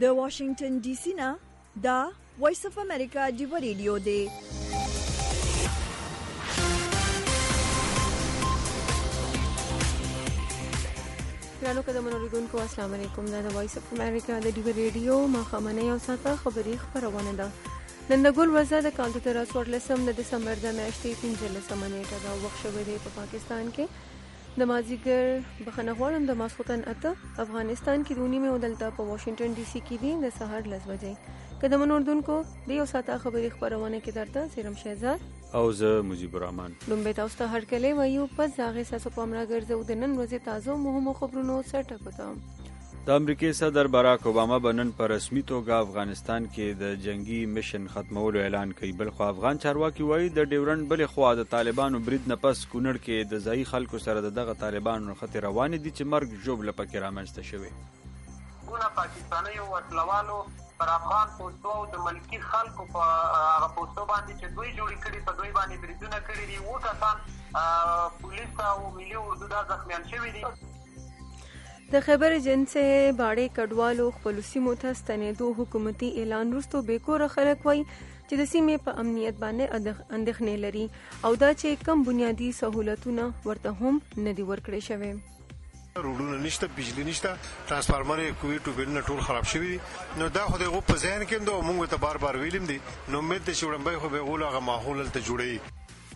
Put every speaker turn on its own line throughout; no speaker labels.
د واشنگټن ډي سي نه دا وایس اف امریکا ډیو ریډیو دی.
ګرانو قدمونو لیدونکو السلام علیکم. دا د وایس اف امریکا د ډیو ریډیو ماښامنۍ او ساعته خبري خپرونه ده. نن د ګل ورځ د کال 2014 د دسمبر د میاشتې 15 نیټه دا وخت شوی دی په پاکستان کې د مازیګر بخنه غواړم د ماسخوتن اته افغانستان کې د نیمه او دلته په واشنگټن ډي سي کې دي د سهار 10 بجې. قدمونو لیدونکو د یو ساعته خبري خپرونه کې درته سیرم شهزاد
او زه مجيب الرحمن
لومبه تاسو ته هر کله وایو پس هغه ساسو پامرا ګرځو د نن ورځې تازه مهمو خبرونو سره ټکوتم.
د امریکای صدر باراک اوباما بنن پر رسمي توګه افغانستان کې د جنگي میشن ختمولو اعلان کوي. بل خو افغان چارواکي وایي د ډیورنډ بل خو د طالبانو برید نه پس کونړ کې د ځای خلکو سره دغه طالبانو خطر روان دي چې مرګ جوړ لپاره رامنځته شوی.
ګونه پاکستاني او وسلوالو پر افغان پوسټو او د ملکی خلکو په هغه پوسټو باندې چې دوی جوړی کړي په دوی باندې بریدونه کړي دي. و کسان پولیس او ملي اردو دا زخمیان شوي دي.
د خیبر جنسه باړې کډوالو خپل سیمو ته ستنېدو حکومتي اعلان وروسته بیکوره خلک وایي چې د سیمې په امنیت باندې اندېښنې لري او دا چې کم بنیادی سہولتونه ورته هم نه دي ورکړې شوی.
روډونه نشته، بجلی نشته، ترانسفارمر کوي ټوبلونه ټول خراب شوي. نو دا خو دغه په ذهن کې نو موږ ته بار ویلم دي نو امید ته شوړمبای خو به غوړه ماحول ته جوړي.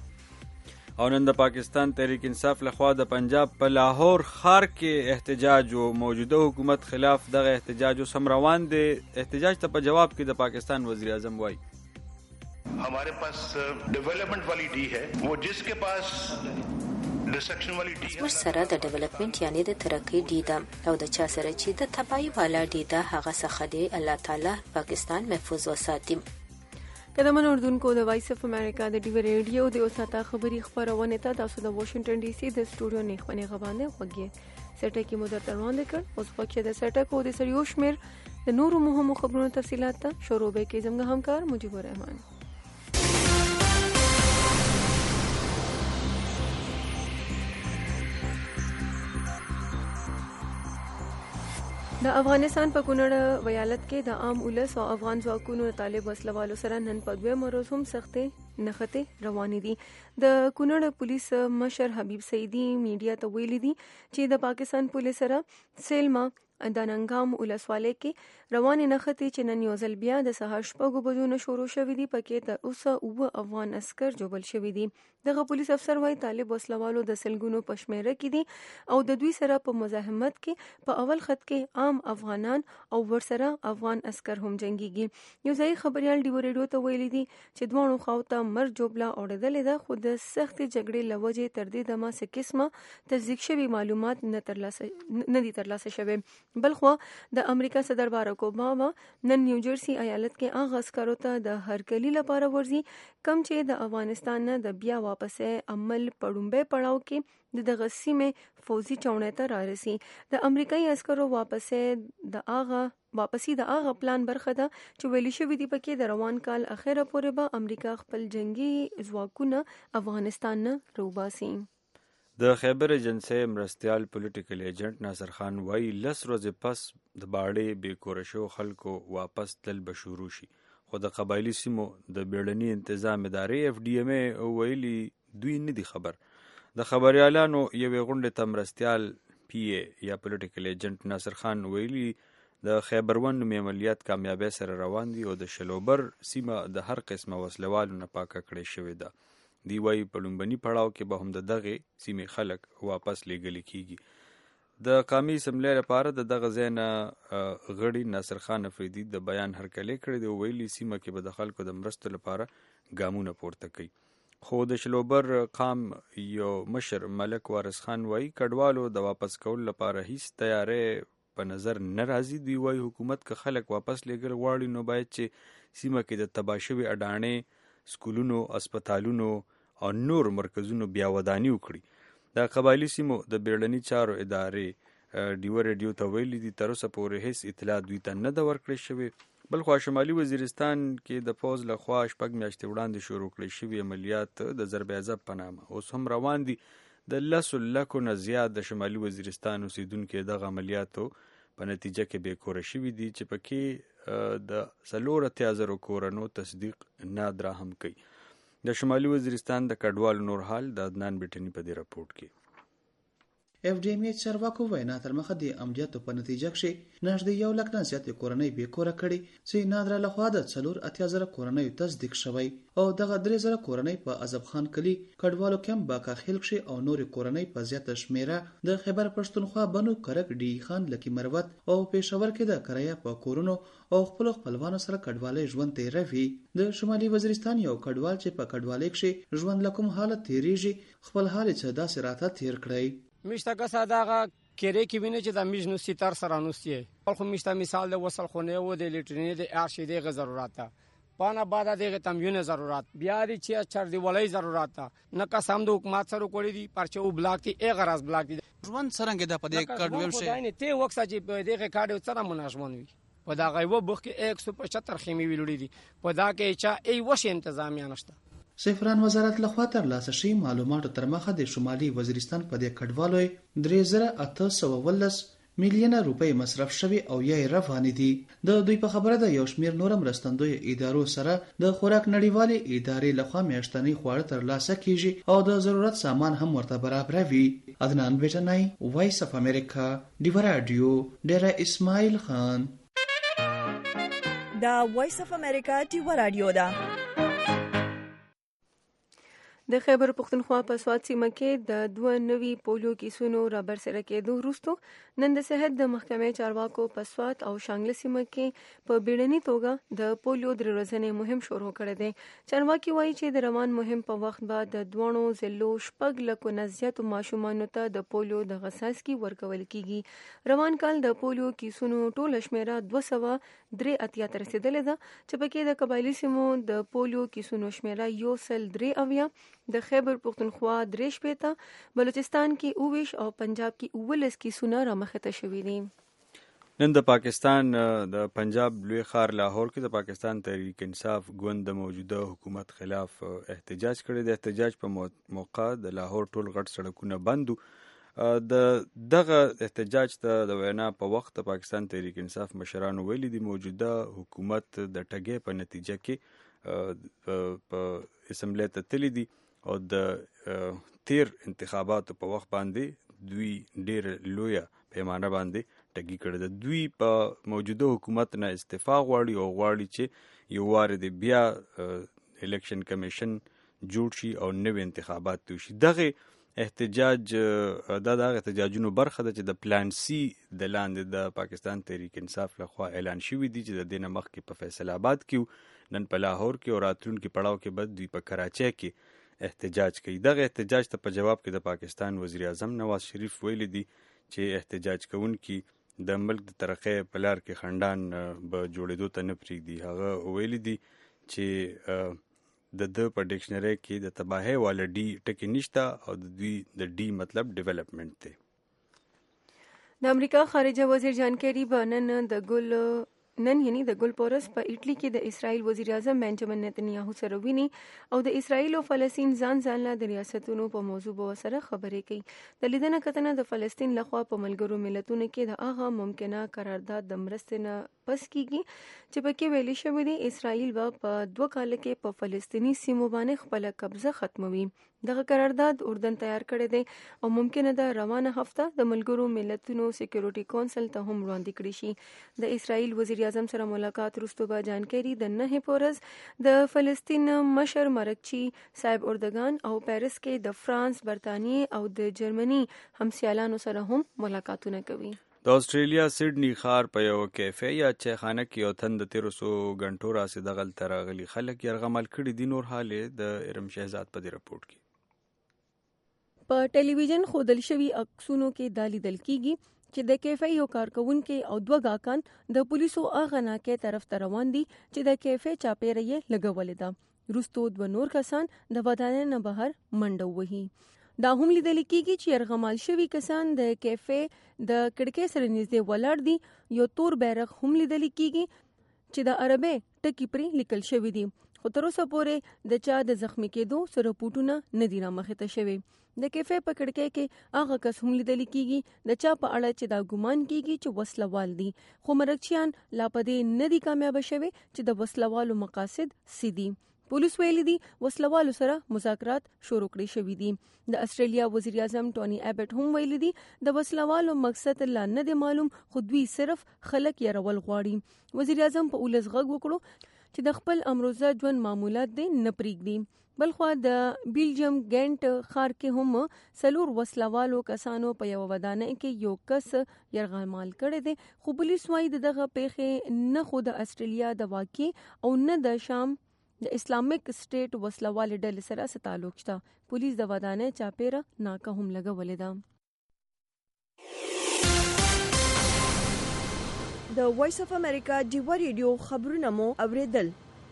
او نن د پاکستان تحریک انصاف لخوا د پنجاب په لاهور ښار کې احتجاج او موجوده حکومت خلاف دغه احتجاج سم روان دي. احتجاج ته په جواب کې د پاکستان وزیر اعظم وایي
हमारे पास डेवलपमेंट वाली डी है वो जिसके पास डिस्ट्रक्शन वाली डी
ہے سره د ډیولپمنٹ یعنی د ترقی डी ده او د چا سره چې د تباہی والا डी ده هغه څخه دی الله تعالی پاکستان محفوظ وساتي.
قدمونو اردوونکو د وایس اف امریکا د ډیو ریډیو د اوساته خبري خبرونه ته تاسو د واشنگټن ډي سي د سټوډیو نه خبرونه غوښنه وګورئ. سټه کې مو درته وړاندې کړ اوس وخت د سټه کو د سریو شمیر د نورو مهمو خبرونو تفصيلات ته شروع به کې زموږ همکار مجيب الرحمن. د افغانستان په کونړ ویالت کې د عام ولس او افغان ځواکونو طالب وسلوالو سره نن په دوه مروز هم سختې نخته روانې دي. د کونړ پولیس مشر حبیب سیدی میډیا ته ویلي دي چې د پاکستان پولیس سره سیلما د ننګام ولسوالۍ کې روانې نخته چې نن یو ځل بیا د سهار شپږو بجو نه شروع شوې دي پکې تر اوسه افغان عسكر جوړل شوي دي. دغه پولیس افسر وايي طالب وسلوالو د سلګونو پښمېره کې دي او د دوی سره په مزاحمت کې په اول خط کې عام افغانان او ورسره افغان عسكر هم جنگيږي. یو ځای خبريال ډیو ریډیو ته ویلي دي چې دوه خو ته مر جوبلا اورېدلې ده خو د سخت جګړې لوجې تر دې دمه څه قسمه تصدیق شوی معلومات نه دي ترلاسه شوی. بلخو د امریکا صدر باراک اوباما نن نیوجرسي ایالت کې هغه عسکرو ته د هرکلی لپاره ورزي کم چې د افغانستان نه د بیا واپسې عمل پړومبه پړاو کې د دغه سیمې فوزي چاونې ته رارسي. د امریکایي عسکرو واپسی د هغه پلان برخه ده چې ویلي شوی دی پکې د روان کال اخره پورې به امریکا خپل جنگي ځواکونه افغانستان نه روباسي.
د خیبر جنسه مرستيال پولیټیکل ایجنټ ناصر خان وایي 10 ورځې پس د باړې بیکوره شو خلکو واپس تل به شروع شي خو د قبایلی سیمو د بیړني تنظیم ادارې اف ډي ام ای ویلي دوی نه دي خبر. د خبريالانو یو غونډه تمرستيال پی ای یا پولیټیکل ایجنټ ناصر خان ویلي د خیبرون عملیات کامیابی سره روان دي او د شلوبر سیمه د هر قسمه وسلوالو نه پاکه کړې شوې ده. دی وایي په لومبني پړاو کې به هم د دغه سیمې خلک واپس لیږل کیږي. د قومي اسمبلی لپاره دغه ځای نه غړي ناصر خان افریدي د بیان هرکلی کړی دی. ویلي سیمه کې به د خلکو د مرستو لپاره ګامونه پورته کوي. خو د شلوبر قام یو مشر ملک وارث خان وایي کډوالو د واپس کول لپاره هیڅ تیارې په نظر نه راځي. دوی وایي حکومت که خلک واپس لیږل غواړي نو باید چې سیمه کې د تباشوي اډانې سکولونو اسپیټالونو او نور مرکزونو بیا ودانی وکړي. د قبایلی سیمو د بیړني چارو ادارې ډیو ریډیو ته ویلي دي تر اوسه پورې هیڅ اطلاع دوی ته نه ده ورکړل شوې. بلخو شمالي وزیرستان کې د فوز لخوا شپږ میاشتې وړاندې شروع کړل شوي عملیات د ضرب عذاب په نامه اوس هم روان دي. د 10 لکو نه زیات د شمالي وزیرستان اوسیدونکو دغه عملیاتو په نتیجه کې بې کوره شوي دي چې پکې د 4,000 کورونو تصدیق نادرا هم کوي. د شمالي وزیرستان د کډوالو نور حال د عدنان بټني په دې راپورټ کې.
اف ډي ایم ای چارواکو وینا تر مخه د عملیاتو په نتیجه کې نږدې 1 لک نه زیاتې کورنۍ بې کوره کړي چې نادرا لخوا د 4,000 کورنۍ تصدیق شوی او دغه 3,000 کورنۍ په عزب خان کلی کډوالو کیمپ باکاخیل کې او نور کورنۍ په زیاته شمیره د خیبر پښتونخوا بنو کرک ډی خان لکی مروت او پېښور کې د کرایه په کورونو او خپلوانو سره کډوالۍ ژوند تیروي. د شمالي وزیرستان یو کډوال چې په کډوالۍ کې ژوند لکم حالت تیریږي خپل حال چې داسې راته تیر کړی.
میشته کسا دغه کېری کې ویني چې د میژنو سیتر سره نوستي خو میشته مثال د وصل خونه او د لیټرینې د ارشي د ضرورت ده پانا بعد د تموین ضرورت بیا د چې چر دی ولای ضرورت نه قسم د حکومت سره کوړي دي پرچه او بلاک تی ا غرض بلاک دي
ژوند څنګه د پدې کډوال شي
نه ته وخت چې په دغه کاډو سره مناسبون وي په دا غیو بوخ کې 175 خیمه ویلوړي دي په دا کې چې ای وش تنظیمیا نشته.
سفران وزارت لخوا تر لاسه شي معلوماتو تر مخه د شمالي وزیرستان په دې کډوالو 3,819 میلیونه روپۍ مصرف شوي او یې روانې دي. د دوی په خبره د یو شمیر نور مرستندوی ادارو سره د خوراک نړیوالې ادارې لخوا میاشتنی خواړه تر لاسه کیږي او د ضرورت سامان هم ورته برابروي. عدنان بټنی وایس اف امریکا ډیو رادیو ډیره اسماعیل خان.
دا وایس اف امریکا ډیو رادیو دا
د خیبر پښتونخوا په سوات سیمه کې د 2 نوي پولیو کیسونو را برسره کېدو وروسته نن د صحت د محکمې چارواکو په سوات او شانګله سیمه کې په بیړني توګه د پولیو د ورځې مهم شروع کړی دی. چارواکي وایي چې د روان مهم په وخت بعد د دوانو ضلعو 6 لکو نه زیاتو ماشومانو ته د پولیو د غساسکي ورکول کیږي. روان کال د پولیو کیسونو ټوله شمیره 283 ته رسیدلې ده چې پکې د قبایلی سیمو د پولیو کیسونو شمیره 103 د خیبر پښتونخوا 3 بلوچستان کې 29 او پنجاب کې 19 کیسونه رامخته شوي دي.
نن د پاکستان د پنجاب لوی ښار لاهور کې د پاکستان تحریک انصاف ګوند د موجوده حکومت خلاف احتجاج کړی. د احتجاج په موقع د لاهور ټول غټ سړکونه بندو. دغه احتجاج ته د وینا په وخت د پاکستان تحریک انصاف مشرانو ویلي دي موجوده حکومت د ټګۍ په نتیجه کې په اسمبلی ته تللی دي او د تیر انتخاباتو په وخت باندې دوی ډیر لویه پیمانه باندې ټګي کړی ده. دوی په موجوده حکومت نه استعفا غواړي او غواړي چې یو وار د بیا الیکشن کمیشن جوړ شي او نوې انتخابات وشي. دغه احتجاج دغه احتجاجونو برخه ده چې د پلان سی د لاندې د پاکستان تحریک انصاف لخوا اعلان شوی دی چې د دینه مخکې په فیصل آباد کې نن په لاهور کې او راتلونکي پړاو کې بعد دوی په کراچۍ کې احتجاج کوي. دغه احتجاج ته په جواب کې د پاکستان وزیر اعظم نواز شریف ویلي دي چې احتجاج کوونکي د ملک د ترقۍ په لار کې خنډان به جوړېدو ته نه پرېږدي. هغه ویلي دي چې د په ډکشنری کې د تباهۍ والا ډي ټکي نشته او د دوی د ډي مطلب ډیولپمنٹ دی.
د امریکا خارجه وزیر جان کیری به نن یعنی د ګل پورس په ایټلی کې د اسرائیل وزیر اعظم بنجامین نتنیاهو سره ویني او د اسرائیل او فلسطین ځانله د ریاستونو په موضوع به سره خبرې کوي. د لیدنه کتنه د فلسطین لخوا په ملګرو ملتونو کې د هغه ممکنه قرارداد د مرستې نه پس کیږي چې پکې ویلي شوی دی اسرائیل به په 2 کال کې په فلسطینی سیمو باندې خپل قبضه ختموي. دغه قرارداد اردن تیار کړی دی او ممکنه ده روانه هفته د ملګرو ملتونو سکیورټي کونسل ته هم وړاندې کړي شي. د اسرائیل وزیر اعظم سره ملاقات وروسته به جان کیری د 9 پورز د فلسطین مشر مرکچی صاحب اردوغان او پیرس کې د فرانس، برتانیې او د جرمني همسیالانو سره هم ملاقاتونه کوي.
د استرالیا سیډنی ښار په یو کیفې یا چایخانه کې یو تن د 1300 غنټو راځي دغلته راغلي خلک یرغمل کړي دي. نور حال د ارم شهزاد په دې رپورټ کې
په ټلویزیون خودل شوی عکسونو کې دالی دل کیږي چې د کیفې یو کارکونکو او 2 غاکان د پولیسو اغه ناکې طرف ته روان دي چې د کیفې چاپیرې لګولې ده. وروسته 2 نور کسان د ودانۍ نه بهر منډه وهي. دا هم لیدل کیږي چې یرغمال شوی کسان د کیفې د کړکۍ سره نږدې ولاړ دي. یو تور بیرغ هم لیدل کیږي چې د عربی ټکی پرې لیکل شوی دی. خو تر اوسه پورې د چا د زخمی کېدو سره پټونه نه دی رامخته شوی. د کیفې په کړکۍ کې هغه کس هم لیدل کیږي د چا په اړه چې دا ګمان کیږي چې وسلوال دي، خو مرکچیان لا پدې نه دي کامیاب شوي چې د وسلوالو مقاصد سدي. پولیس ویلي دي وسلوالو سره مذاکرات شروع کړي شوي دي. د استرالیا وزیر اعظم ټونی ایبټ هم ویلي دي د وسلوالو مقصد لا نه دی معلوم، خو دوی صرف خلک يرول غواړي. وزیر اعظم په ولس غږ وکړو چې د خپل امروزه ژوند معمولات دې نه پرېږدي. بلخوا د بیلجیم ګینټ ښار کې هم 4 وسلوالو کسانو په یو ودانۍ کې یو کس یرغمال کړی دی، خو پولیس وايي دغه پیښې نه خو د استرالیا د واقع او نه د شام د اسلامیک سټیټ وسلوال ډلې سره څه تعلق شته. پولیس د ودانۍ چاپیره ناکه هم لګولې ده.
د وایس اف امریکا ډیوا ریډیو خبرونه مو اوریدل.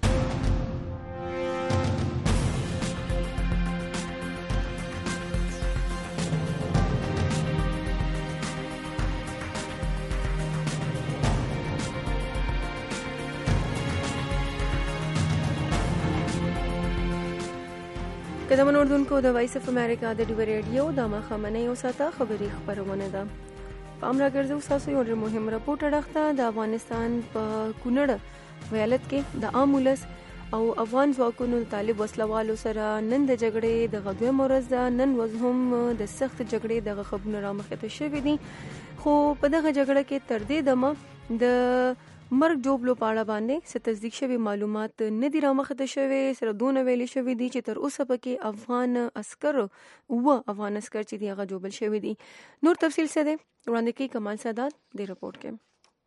قدمن اردوونکو د وایس اف امریکا د ډیوا ریډیو د مخامنۍ او ساته خبري خبرونه ده. پام راګرځو تاسو یو ډېر مهم راپورټ اړخته د افغانستان په کونړ ولایت کې د عام ولس او افغان ځواکونو طالب وسلوالو سره نن د جګړې د غدوې مورز ده. نن هم د سخت جګړې د خبرونه را مخته شوې دي، خو په دغه جګړه کې تر دې دمه د مرګ جوړلو په اړه باندې څه تصدیق شوی معلومات نه دي رامخته شوی. سره دونه ویلي شوی دي چې تر اوسه پکې افغان عسكر چې دی هغه جوړل شوی دي. نور تفصیل څه دی وړاندې کوي کمال سادات د رپورت کې.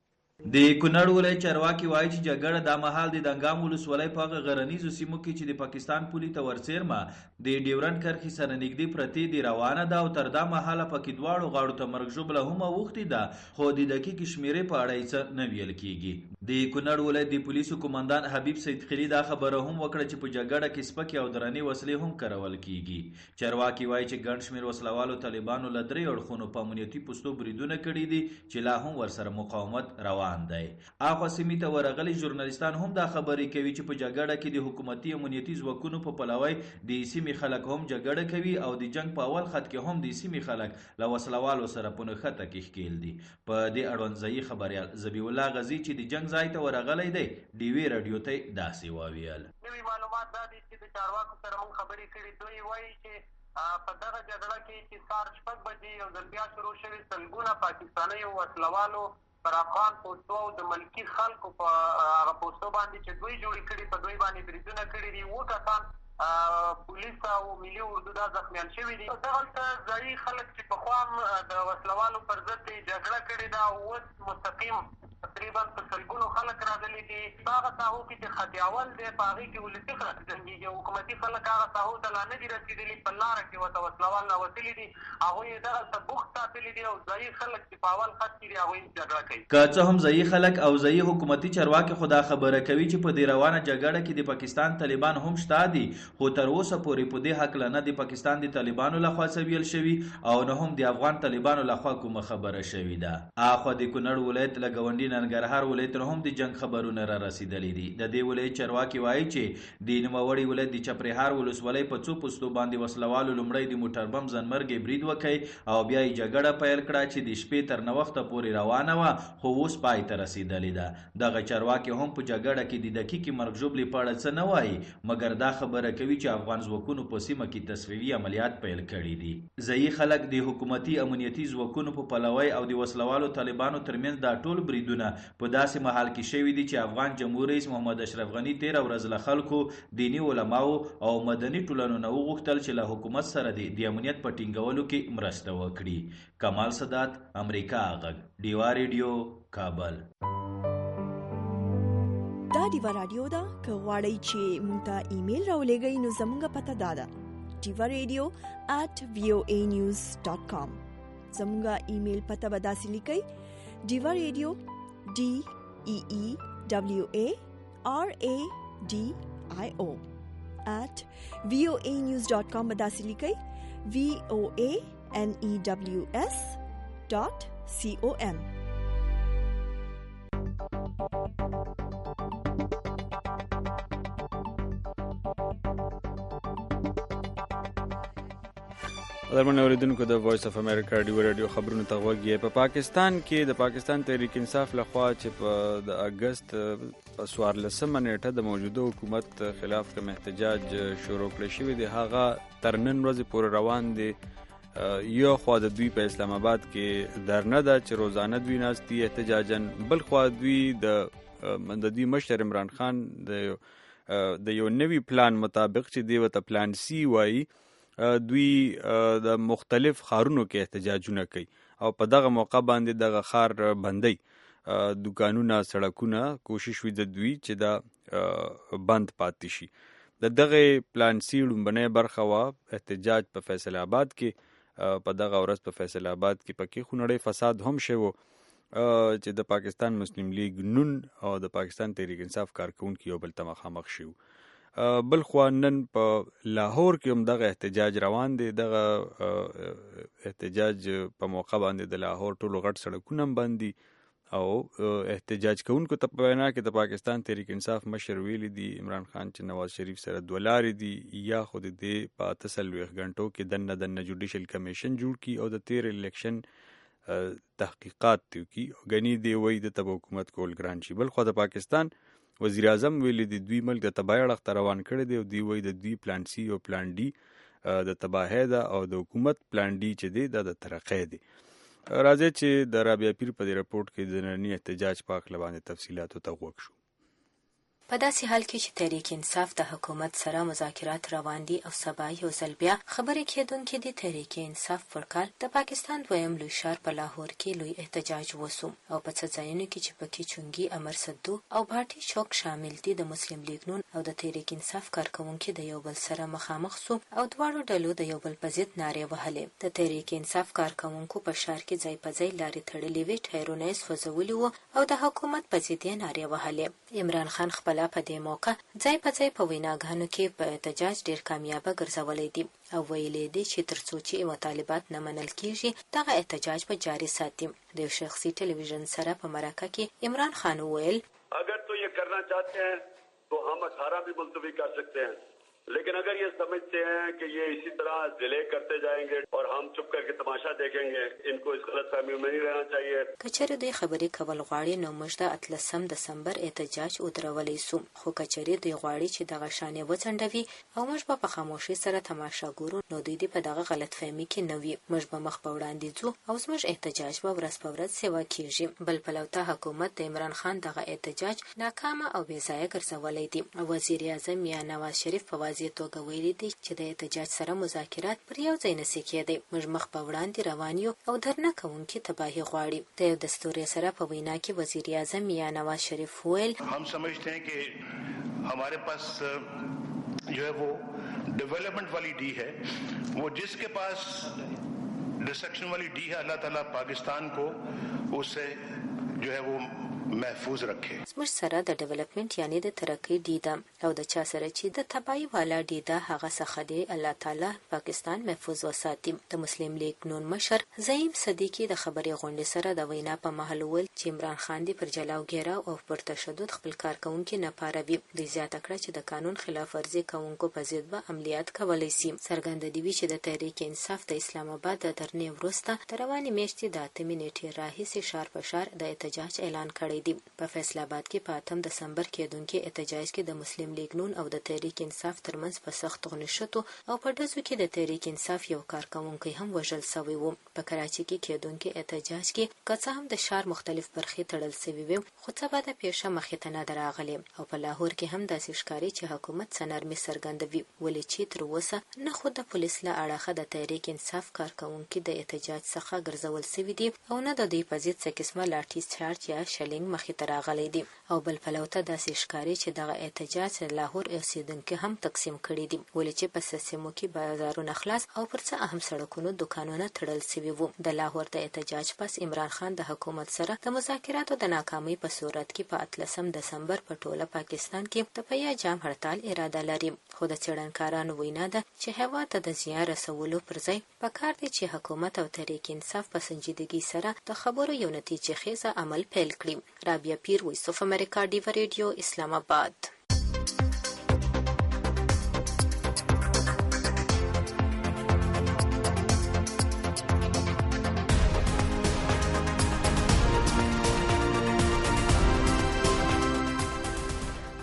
د کونړ ولایت چارواکي وایي چې جګړه د مهال د دنګام ولسوالۍ په غرنیزو سیمو کې چې د پاکستان پولي ته ورڅیرمه د ډیورنډ کرښې سره نږدې پرتې دی روانه ده او تر دا مهاله پکې دواړو غاړو ته مرګ ژوبله هم اوښتې ده، خو د دقیقې شمیرې په اړه څه نه ویل کیږي. د کونړ ولایت د پولیسو قومندان حبیب سید خلی دا خبره هم وکړه چې په جګړه کې سپکې او درنې وسلې هم کارول کیږي. چارواکي وایي چې ګڼ شمېر وسلوالو طالبانو له 3 اړخونو په امنیتي پوستو بریدونه کړي دي چې لا هم ورسره مقاومت روان دی. اخوا سیمې ته ورغلي ژورنالیستان هم دا خبرې کوي چې په جګړه کې د حکومتي امنیتي ځواکونو په پلوی د سیمې خلک هم جګړه کوي او د جنگ په اول خط کې هم د سیمې خلک له وسلوالو سره په نښته کې ښکیل دي. په دې اړوند ځایي خبریال ذبیح الله غزي چې د جنگ ځای ته ورغلی دی ډیوی رادیو ته داسې وویل.
نوي معلومات دا دي چې د چارواکو سره موږ خبرې کړې. دوی وایي چې په دغه جګړه کې چې سهار 6 بجې یو ځل بیا شروع شوي سلګونه پاکستاني وسلوالو پر افغان پوستو او د ملکي خلکو په هغه پوستو باندې چې دوی جوړې کړي په دوی باندې بریدونه کړي دي. 7 کسان پولیس او ملي اردو دا زخمیان شوي دي. دغلته ځایي خلک چې پخوا د وسلوالو پر ضد جګړه کړې ده او اوس مستقیم تقریبا په سلګونو خلک راغلي دي. په هغه ساحو کې چې خدیاول دی په هغې کې ولسي خلک جنګېږي، حکومتي خلک هغه ساحو ته لا نه دي رسېدلي. په لاره کې ورته وسلوال راوتلي دي، هغوی یې دغلته بوخت ساتلي دي او ځایي خلک چې په اول خط کې دي هغوی جګړه کوي.
که څه هم ځایي خلک او ځایي حکومتي چارواکي خو دا خبره کوي چې په دې روانه جګړه کې د پاکستان طالبان هم شته دي، خو تر اوسه پورې په دې هکله نه د پاکستان د طالبانو لخوا څه ویل شوي او نه هم د افغان طالبانو لخوا کومه خبره شوې ده. اخوا د کونړ ولایت له ګاونډي ننګرهار ولایت هم د جنگ خبرونه را رسیدلي دي. د دې ولایت چارواکي وایي چې د نوموړي ولایت د چپرهار ولسوالۍ په څو پوستو باندې وسلوالو لومړی د موټر بم ځانمرګي برید وکړ او بیا یې جګړه پیل کړه چې د شپې تر نوخته پورې روانه وه، خو اوس پای ته رسیدلې ده. دغه چارواکي هم په جګړه کې د دقیقې مرګ ژوبلې په اړه څه نه وایي، مګر دا خبره کوي چې افغان ځواکونو په سیمه کې تصفیوي عملیات پیل کړي دي. ځایي خلک د حکومتي امنیتي ځواکونو په پلوی او د وسلوالو طالبانو ترمنځ دا ټول بریدونه په داسې مهال کې شوي دي چې افغان جمهور رئیس محمد اشرف غني 13 ورځ له خلکو، دینی علماو او مدني ټولنو نه وغوښتل چې له حکومت سره د امنیت په ټینګولو کې مرسته وکړي. کمال سادات، امریکا غږ، ډیوا ریډیو، کابل.
دا ډیوا رادیو ده. که غواړئ چې موږ ته ایمیل راولېږئ نو زموږ پته دا ده diva.radio@voanews.com. زموږ ایمیل پته به داسې لیکئ diva.radio DEEVARADIO@voanews.com بداسې لیکئ VOANEWS.com.
قدرمن اوریدونکو د وایس اف امریکا رادیو خبرونو ته غوږی په پاکستان کې د پاکستان تحریک انصاف لخوا چې په د اگست په 14 نیټه د موجوده حکومت خلاف کوم احتجاج شروع کړی شوی دی هغه تر نن ورځې پورې روان دی یو خوا د دوی په اسلام آباد کې درنه ده چې روزانه دوی ناستي احتجاجن بل خوا دوی د دوی مشر عمران خان د یو نوی پلان مطابق چې دی وته پلان سی وایي دوی د مختلف خارونو کې احتجاجونه کوي او په دغه موقع باندې دغه خار بندي دکانونه سړکونه کوشش وي د دوی چې دا بند پاتې شي د دغه پلان سی لومبنه برخه وا احتجاج په فیصل آباد کې په دغه ورځ په فیصل آباد کې پکې خونړی فساد هم شوی چې د پاکستان مسلم لیگ نون او د پاکستان تحریک انصاف کارکونکو یو بل ته مخامخ شو بل خو نن په لاهور کې هم دغه احتجاج روان دی دغه احتجاج په موقع باندې د لاهور ټولو غټ سړکونه باندې او احتجاج کوونکو ته په وینا کې د پاکستان تحریک انصاف مشر ویلي دی عمران خان چې نواز شریف سره دولاري دی یا خود دې په 48 غنټو کې د جوډیشل کمیشن جوړ کی او د 13 الیکشن تحقیقات کی غنی دی وای د تبع حکومت کول ګران شي بل خو د پاکستان وزیر اعظم ویلي دی دوی ملک د تباہی اړخ روان کړی دی او دی وای د دوی پلان سی او پلان ډي د تباہی ده او د حکومت پلان ډي چې دی د ترقی دی راځي چې د رابعه پیر په رپورت کې د نننی احتجاج په اړه باندې تفصيلات ته وګورو
په داسې حال کې چې تحریک انصاف د حکومت سره مذاکرات روان دي او سبا یو ځل بیا خبرې کېدونکې دي تحریک انصاف پر کال د پاکستان دویم لوی ښار په لاهور کې لوی احتجاج وسو او په څه ځایونو کې چې پکې چونګي امر صدو او بھاټي چوک شامل دي د مسلم لیگ نون او د تحریک انصاف کارکونکو د یو بل سره مخامخ سو او دواړو ډلو د یو بل په ضد نارې وهلې د تحریک انصاف کارکونکو په ښار کې ځای په ځای لارې تړلې وې ټایرونه یې سوځولي وو او د حکومت په ضد یې نارې وهلې عمران خان خپل په دې موقع ځای په ځای په ویناګانو کې په احتجاج ډیر کامیابه ګرځولې دي او ویلې دي چې ترڅو چې مطالبات نه منل کیږي دغه احتجاج په جاري ساتي د شخصي ټلویزیون سره په مرکه کې عمران خان ویل
اگر تو یہ کرنا چاہتے ہیں تو ہم 18 بھی ملتوی کر سکتے ہیں لیکن اگر یہ سمجھتے ہیں کہ یہ اسی طرح ڈیلے کرتے جائیں گے اور ہم چپ کر کے تماشا دیکھیں گے ان کو اس غلط فہمی میں نہیں رہنا چاہیے
کچری دوی خبرې کول غواړي نو موږ د 13 دسمبر احتجاج ودرولې سو خو کچری دوی غواړي چې دغه شانې وڅنډوي او موږ په خاموشي سره تماشا ګورو نو دوی په دغه غلط فهمي کې نه وي موږ به مخ په وړاندې ځو او زموږ احتجاج به ورځ په ورځ سیوا کیږي بل پلوته حکومت د عمران خان دغه احتجاج ناکامه او بې ځایه ګرځولې دي وزیر اعظم یا نواز شریف په واضح توګه ویلي دي چې د احتجاج سره مذاکرات پر یو ځای نشي کېدی موږ مخ په وړاندې روان یو او درنه کوونکي تباہی غواړي د دستور سره په وینا کې وزیر اعظم یا نواز شریف ویل
हम समझते हैं कि हमारे पास जो है वो डेवलपमेंट वाली डी है वो जिसके पास डिस्ट्रक्शन वाली डी है अल्लाह ताला पाकिस्तान को उससे जो है वो محفوظ رکھے
زموږ سره د ډیولپمنٹ یعنی د ترقی ډی ده او د چا سره چې د تباہی والا ډی ده هغه څخه دی الله تعالی پاکستان محفوظ وساتي د مسلم لیگ نون مشر زعیم صدیقی د خبرې غونډې سره د وینا په محل ول چې عمران خان دی پر جلاو ګیرا او پر تشدد خپل کارکونکو نه پاروي د زیاته کړه چې د قانون خلاف ورزي کوونکو په ضد به عملیات کولای شي څرګند دی چې د تحریک انصاف د اسلام آباد د درنې ورسته د رواني میاشتې د 8 نیټې راهیسې شهر په شهر د احتجاج اعلان کړی دی په فیصل آباد کې په 8 دسمبر کېدونکو احتجاج کې د مسلم لیگ نون او د تحریک انصاف ترمنځ په سخت غنښتو او په دزو کې د تحریک انصاف یو کارکونکو هم وژل شوی وو په کراچي کې کېدونکو احتجاج کې کڅه هم د شهر مختلف برخې تړل شوی وو خو څه بعد پیښه مخې ته نه دراغلي او په لاهور کې هم داسې ښکاری چې حکومت سنرمي سرګندوي ولې چې تر اوسه نه خود د پولیس له اړخه د تحریک انصاف کارکونکو د احتجاج څخه ګرځول شوی دي او نه د دوی په ضد څه قسمه لاټي چارج یا شلینګ مخې ته راغلی دي او بل پلوته داسې ښکاری چې دغه احتجاج لاهور اوسیدونکو هم تقسیم کړي دي ولې چې په سیمو کې بازارونه خلاص او پر څه اهم سړکونو دکانونه تړل شوي وو د لاهور د احتجاج پس عمران خان د حکومت سره د مذاکراتو د ناکامۍ په صورت کې په 18 دسمبر په ټوله پاکستان کې د پیا جام هړتال اراده لري خو د څېړنکارانو وینا ده چې هیواد ته د زیان رسولو پر ځای پکار دي چې حکومت او تحریک انصاف په سنجیدګۍ سره د خبرو یو نتیجه خیزه عمل پیل کړي رابعه پیر وایس اف امریکا ډیو ریډیو اسلام آباد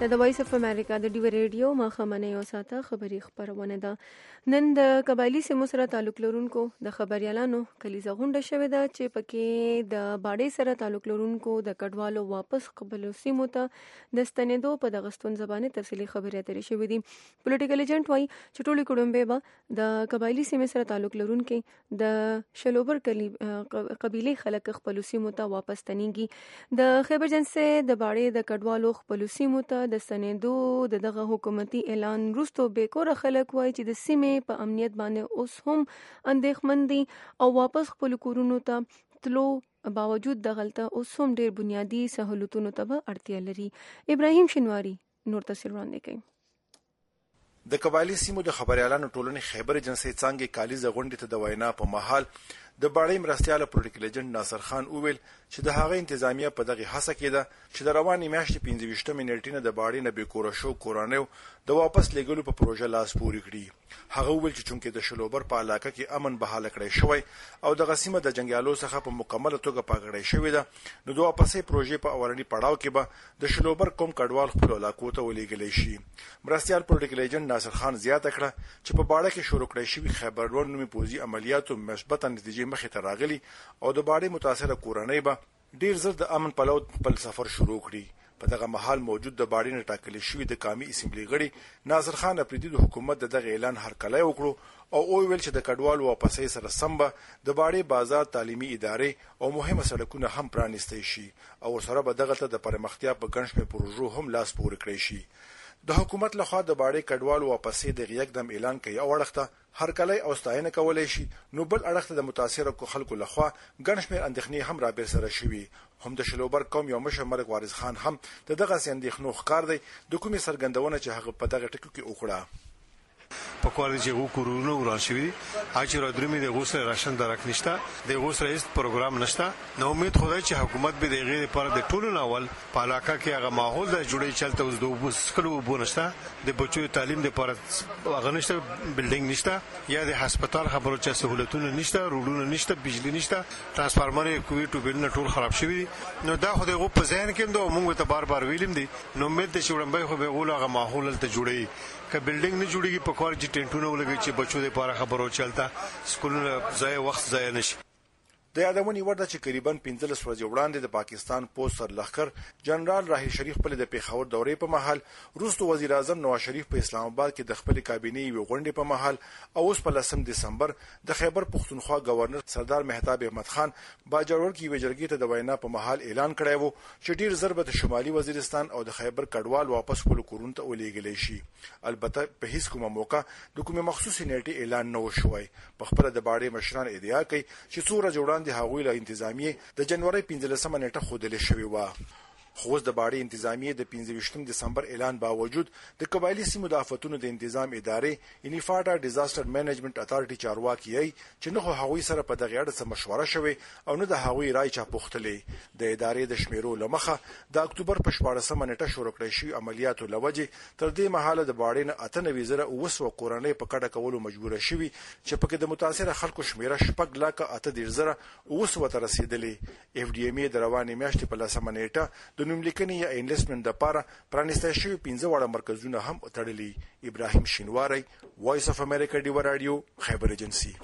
د وایس اف امریکا د ډیو ریډیو مخامنه یو ساته خبري خبرونه ده نن د قبایلی سیمو سره تعلق لرونکو د خبريالانو کلیزه غونډه شوې ده چې پکې د باډې سره تعلق لرونکو د کډوالو واپس قبول سیمو ته د ستنېدو په دغه ستون زبانه تفصیلی خبرې اترې شوې دي. پولیټیکل ایجنټ وایي چې ټولې کډومبه به د قبایلی سیمو سره تعلق لرونکو د شلوبر قبیله خلک خپل سیمو ته واپس تنيږي. د خیبر جنسه د باډې د کډوالو خپل سیمو ته د ستنېدو دغه حکومتي اعلان وروسته به کور خلک وایي چې د سیمې په امنیت باندې اوس هم اندېښمن دي او واپس خپل کورونو ته تلو باوجود دغلطه اوس هم ډېر بنیادی سہولتونو ته اړتیا لري. ابراهیم شنواری نور تفصیل وړاندې کوي.
د قبایلی سیمو د خبريالانو ټولنې خیبر جنسي څنګه کالیزه غونډې ته د وینا په محل د باړې مرستياله پولیټیکل ایجنټ ناصر خان اوویل چې د هغه انتظامیه په دغه هڅه کې ده چې د رواني میاشتې 15 منټینه د باړې نه به کور شو کورانو د واپس لګولو په پروژه لاس پوري کړی. هغه ویل چې چونکې د شلوبر په علاقه کې امن بحاله کړی شوی او د غسیمه د جنگیالو څخه په مکمل توګه پاکړی شوی ده نو د واپسې پروژې په اولنی پړاو کې به د شلوبر کوم کډوال خپل علاقو ته ولېږلی شي. مرستيال پولیټیکل ایجنټ ناصر خان زیاته کړه چې په باړه کې شروع کړی شوی خیبر ډون نومي پوزي عملیاتو مثبت نتیجې مخې ته راغلي او د باړې متاثره کورنۍ به ډیر زر د امن پلو په سفر شروع کړي. په دغه محل موجود د باړې نه ټاکل شوی د قومي اسمبلی غړي ناصر خان افریدي د حکومت دغه اعلان هرکلی وکړو او ویل چې د کډوالو واپسې سره سمبه د باړې بازار تعلیمي ادارې او مهمه سړکونه هم پرانیستي شي او سره به دغه ته د پرمختیا په ګڼ پروژو هم لاس پورې کړی شي. د حکومت لخوا د باړې کډوالو واپسې د یکدم اعلان کوي او اړخته هرکلی او ستاینه کولای شي نو بل اړخته د متاثره خلکو لخوا ګڼ شمېر اندېښنې هم رابر سره شوي. هم د شلوبر قوم یو مشر مرګ وارث خان هم دغه اندېښنو ښکار دی د کومې سرګندونه چې هغه په دغه ټکو کې وکړه.
په کور دي چې کورونه وران شوي اچ را درمه د غوسه راشن درک نشته د غوسه هیڅ پروګرام نشته. نو امید خدای چې حکومت به د غیر لپاره د ټولو ناول په علاقه کې هغه ماحول د جوړې چلته اوس د وبس کلو بونشته د بچو تعلیم لپاره هغه نشته بلډینګ نشته یا د هسپتال خبرو چې سہولتونه نشته روډونه نشته بجلی نشته ترانسفارمر کوي ټوبل ټول خراب شوی نو دا خدای غو په ځین کې نو موږ ته بار بار ویلم دي نو امید د شوړمبای خو به غول هغه ماحول ته جوړي که بلډینګ نه جوړیږي په کور چې ټینټونه ولګي چې بچو د لپاره خبرو چلتا سکولونه ځای وخت ځای نشي.
د یادونې وړ ده چې تقریبا 15 ورځې وړاندې د پاکستان پوسټ سرلښکر جنرال راهی شریف په د پیښور دورې په محل روسو وزیر اعظم نواز شریف په اسلام آباد کې د خپل کابینې یو غونډې په محل او اوس په 10 دسمبر د خیبر پختونخوا گورنر سردار مهتاب احمد خان باجوړ کې وجرګي ته د وینا په محل اعلان کړی وو چې ډیر ضربت شمالي وزیرستان او د خیبر کډوال واپس کول کورون ته ولېږلی شي. البته په هیڅ کومه موقع د کومه مخصوصي نیټه اعلان نه وشوي. په خبره د باړې مشران ادعا کوي چې څوره جوړان د هغوی له انتظامیه د جنوري 15 نیټه خوده شوی و. خو د باړې انتظامیه د 15 دسمبر اعلان باوجود د قبایلی سیمو د آفتونو د تنظیم ادارې انیفاډا ډیزاستر مینجمنت اتارټي چارواکي چې نه هغوی سره په دغه اړه مشوره شوه او نه د هغوی رائے چا پوښتلې. د ادارې د شمیرو لمخه د اکتوبر په 14 نیټه شروع کړی شوی عملیاتو لوجه تر دې مهاله د باړې نه 98,000 کورنۍ په کډه کولو مجبور شوي چې پکې د متاثر خلکو شمیره 8,38,000 ته رسیدلې. اف ډي ام ای د رواني میاشتې په 10 نیټه د نوملیکنې یا انویسټمنټ لپاره پرانیستل شوي 15 وړه مرکزونه هم تړلي. ابراهیم شینواری وایس اف امریکا ډیو رادیو خیبر ایجنسی.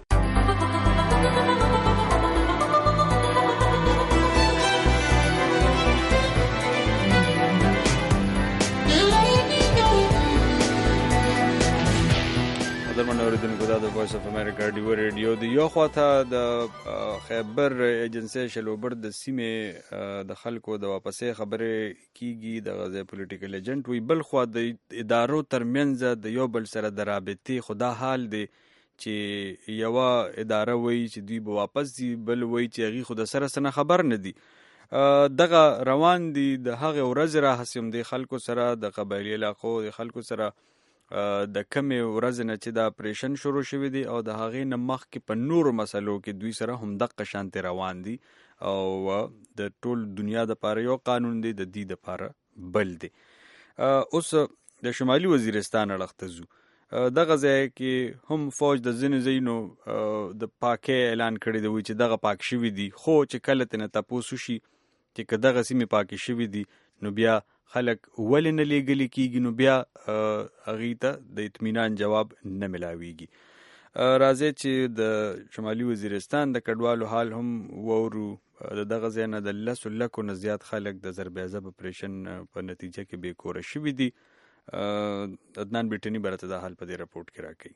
درمن اوریدونکو دا د وایس اف امریکا ډیو ریډیو د یو خواته د خیبر ایجنسی شلوبر د سیمې د خلکو د واپسې خبرې کیږي د غزه پولیټیکل ایجنټ وی بل خوا د ادارو ترمنځ د یو بل سره د رابطې خدا حال دی چې یو اداره وی چې دوی به واپس دي بل وی چې هغه خود سره سره خبر نه دي. دغه روان دي د هغه ورځ را حسیم د خلکو سره د قبایلی علاقو د خلکو سره د کمې ورځ نه چې د اپریشن شروع شوی دی او د هغې نه مخکې په نورو مسلو کې دوی سره هم دقه شانتې روان دي او د ټول دنیا دپاره یو قانون دی د دې دپاره بل دی. اوس د شمالي وزیرستان اړخ ته ځو. دغه ځای کې هم فوج د ځینو ځایونو د پاکۍ اعلان کړی دی چې دغه پاک شوي دي خو چې کله ترنه تپوس وشي چې که دغه سیمې پاکې شوي دي نو بیا خلک ولې نه لیږلي کېږي، نو بیا هغې ته د اطمینان جواب نه ملاویږي. راځئ چې د شمالي وزیرستان د کډوالو حال هم وورو. د دغه ځای نه د 10 لکو نه زیات خلک د ضربعضب اپریشن په نتیجه کې بې کوره شوي دي. عدنان بیټني به راته دا حال په دې راپورټ کې راکوي.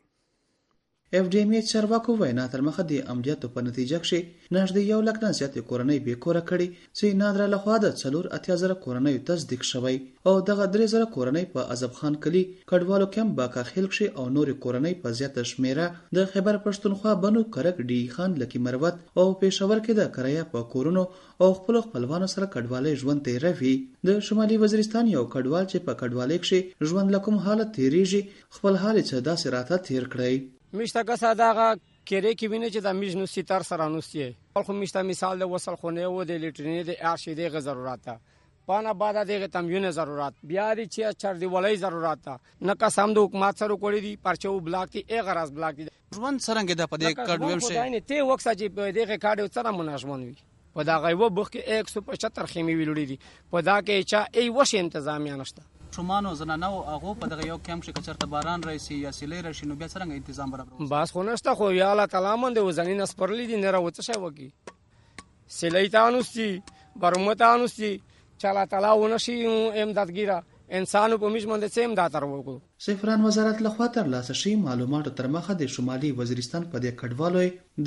اف ډي ایم ای چارواکو وینا تر مخه د عملیاتو په نتیجه کې نږدې 1 لک نه زیاتې کورنۍ بې کوره کړي چې نادره لخوا د 48000 کورنۍ تصدیق شوی او دغه 3000 کورنۍ په عزب خان کلی کډوالو کیمپ باکاخیل کې او نور کورنۍ په زیاته شمیره د خیبر پښتونخوا بنو کرک ډی خان لکی مروت او پېښور کې د کرایه په کورونو او خپلوانو سره کډوالۍ ژوند تیروي. د شمالي وزیرستان یو کډوال چې په کډوالۍ کې ژوند لکم حالت تیریږي خپل حال چې داسې راته تیر کړی.
میشته کسا داغه کېره کې ویني چې د میژنو ستار سره نوستي خو میشته مثال د وصل خونه او د لیټرینې د ارشي د ضرورت پانا بعد دغه تموین ضرورت بیا دي چې چر دی ولای ضرورت نه قسم د حکومت سره کوړي دي پرچو بلاک تی ا غراز بلاک دي
ژوند څنګه د پدې کډ ویب شي
نه ته وکس چې په دغه کاډ سره مناسبون وي په دا غیو بخ کې 175 خیمه ویلوړي دي په دا کې چا ای وش تنظیمیا نشته.
شومانو زنانو هغه په دغه یو کیمپ کې کچرته باران راشي یا سیلې راشي نو بیا څنګه تنظیم برابر
بس خو نشته خو یا الله تعالی مونږ د وزنین سپرلی دي نه راوته شي وکی سیلې تانوستي برمتانوستي چاله تعالی ونشي امدادګیرا انسانو په میش باندې سیم دا تر وکړو.
سفران وزارت لخوا تر لاسه شي معلوماتو تر مخه د شمالي وزیرستان په دې کډوالو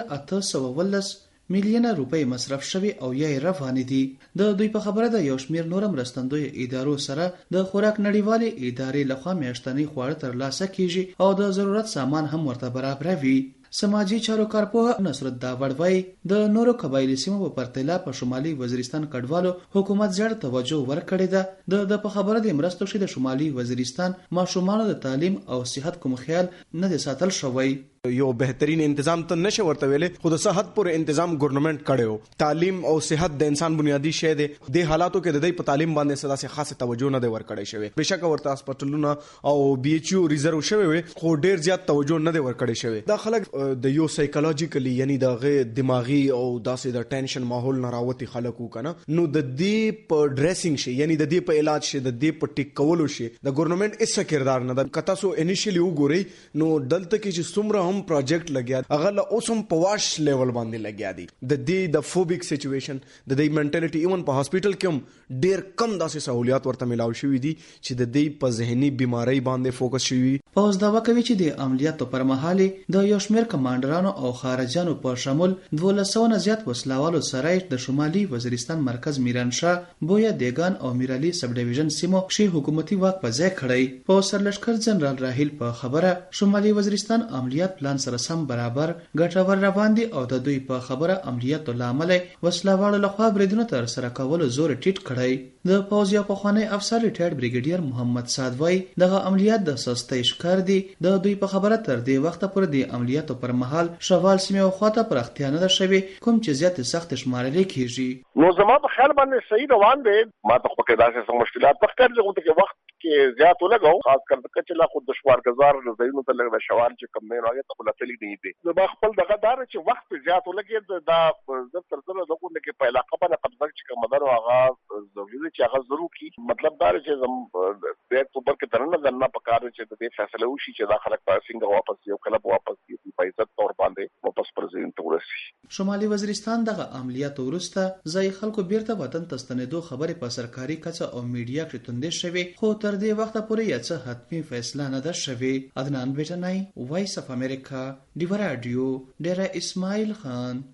3819 میلیونه روپۍ مصرف شوي او یې روانې دي. د دوی په خبره د یو شمیر نور مرستندوی ادارو سره د خوراک نړیوالې ادارې لخوا میاشتنی خواړه تر لاسه کیږي او د ضرورت سامان هم ورته برابروي. سماجی چارو کارپوه نصرت داوړ وایي د نورو قبایلی سیمو په پرتله په شمالي وزیرستان کډوالو حکومت زیات توجه ورکړی ده. د په خبره د مرستو شي د شمالي وزیرستان ماشومانو د تعلیم او صحت کوم خیال نه دی ساتل شوی.
یو بهترین تنظیم ته نشه ورته ویلې خو د صحت پر تنظیم ګورنمنت کړو. تعلیم او صحت د انسان بنیادی شی دی. د حالاتو کې د دې په تعلیم باندې صدا سي خاصه توجه نه دی ورکړی شوی. بشک ورته هسپتالونه او بي ایچ یو ریزرو شوی وي خو ډیر زیات توجه نه دی ورکړی شوی. دا خلک د یو سایکولوژیکلی یعنی دغه دماغي او داسې د ټینشن ماحول نه راوتی خلکو کنه نو د دې په ډریسینګ شي یعنی د دې په علاج شي د دې په ټیک کولو شي د ګورنمنت هیڅ کردار نه ده. کته سو انیشلی وګوري نو دلته کې چې څومره پروجیکټ لګیا هغه له اوسم په واش لیول باندې لګیا دي. د دې د فوبیک سچويشن د دې منټالټي ایون په هاسپټل کې هم ډیر کم داسې سہولیات ورته ملاو شوې دي چې د دې په ذهني بیماری باندې فوکس شوی.
پوز دا وکوي چې د عملیاتو پر مهال د یو شمیر کمانډرانو او خارجانو په شمول 1200 نه زیات وسلوالو سره د شمالي وزیرستان مرکز میرانشاه بویا دیگان او میرالي سب ډیویژن سیمو کې حکومتي واک په ځای کړی. په سرلشکر جنرال راهیل په خبره شمالي وزیرستان عملیات پلان سره سم برابر ګټور روان دي او د دوی په خبره عملیاتو لامل وسلوالو لخوا بریدونو تر سره کولو زور ټیټ کړی. د پوز یو پخوانی افسر ریټایرډ بریګیډیر محمد سعد وای دغه عملیات د سستۍ ښکار دي. د دوی په خبره تر دې وخت پورې د عملیاتو پر مهال شوال سیمه او خواته پر اختیار نه شوي کوم چې زیات سخت شمارل کیږي.
نو زما په خیال باندې صحیح روان دي. ما ته خو کې داسې مشکلات تخکر ځو ته وخت کې زیات ولګاو خاص کر چې لا خود دشوار گزار زینو ته لږ شوال چې کم نه راغی ته خپل تللی دی. نو با خپل دغه دار چې وخت زیات ولګي دا زر تر زر دغه کې په علاقه باندې قبضه چې کوم مدار هغه ضروري چې هغه ضروري کی مطلب دا چې زم د اکتوبر کې ترنه نه پکاره چې د دې فیصله وشي چې دا خلک په څنګه واپس یو کله واپس کیږي په عزت تور باندې واپس پرزیدنت ورسي.
شمالي وزیرستان دغه عملیات ورسته ځای خلکو بیرته وطن ته ستنېدو خبرې په سرکاري کچه او میډیا کې توندې شوې خو تر دې وخت پورې یې څه حتمي فیصله نه ده شوې. عدنان بیټنای وایس اف امریکا دیو رادیو ډیره اسماعیل خان.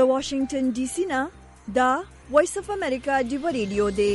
د واشنگټن ډي سي نه دا وایس اف امریکا ډیو ریډیو دی.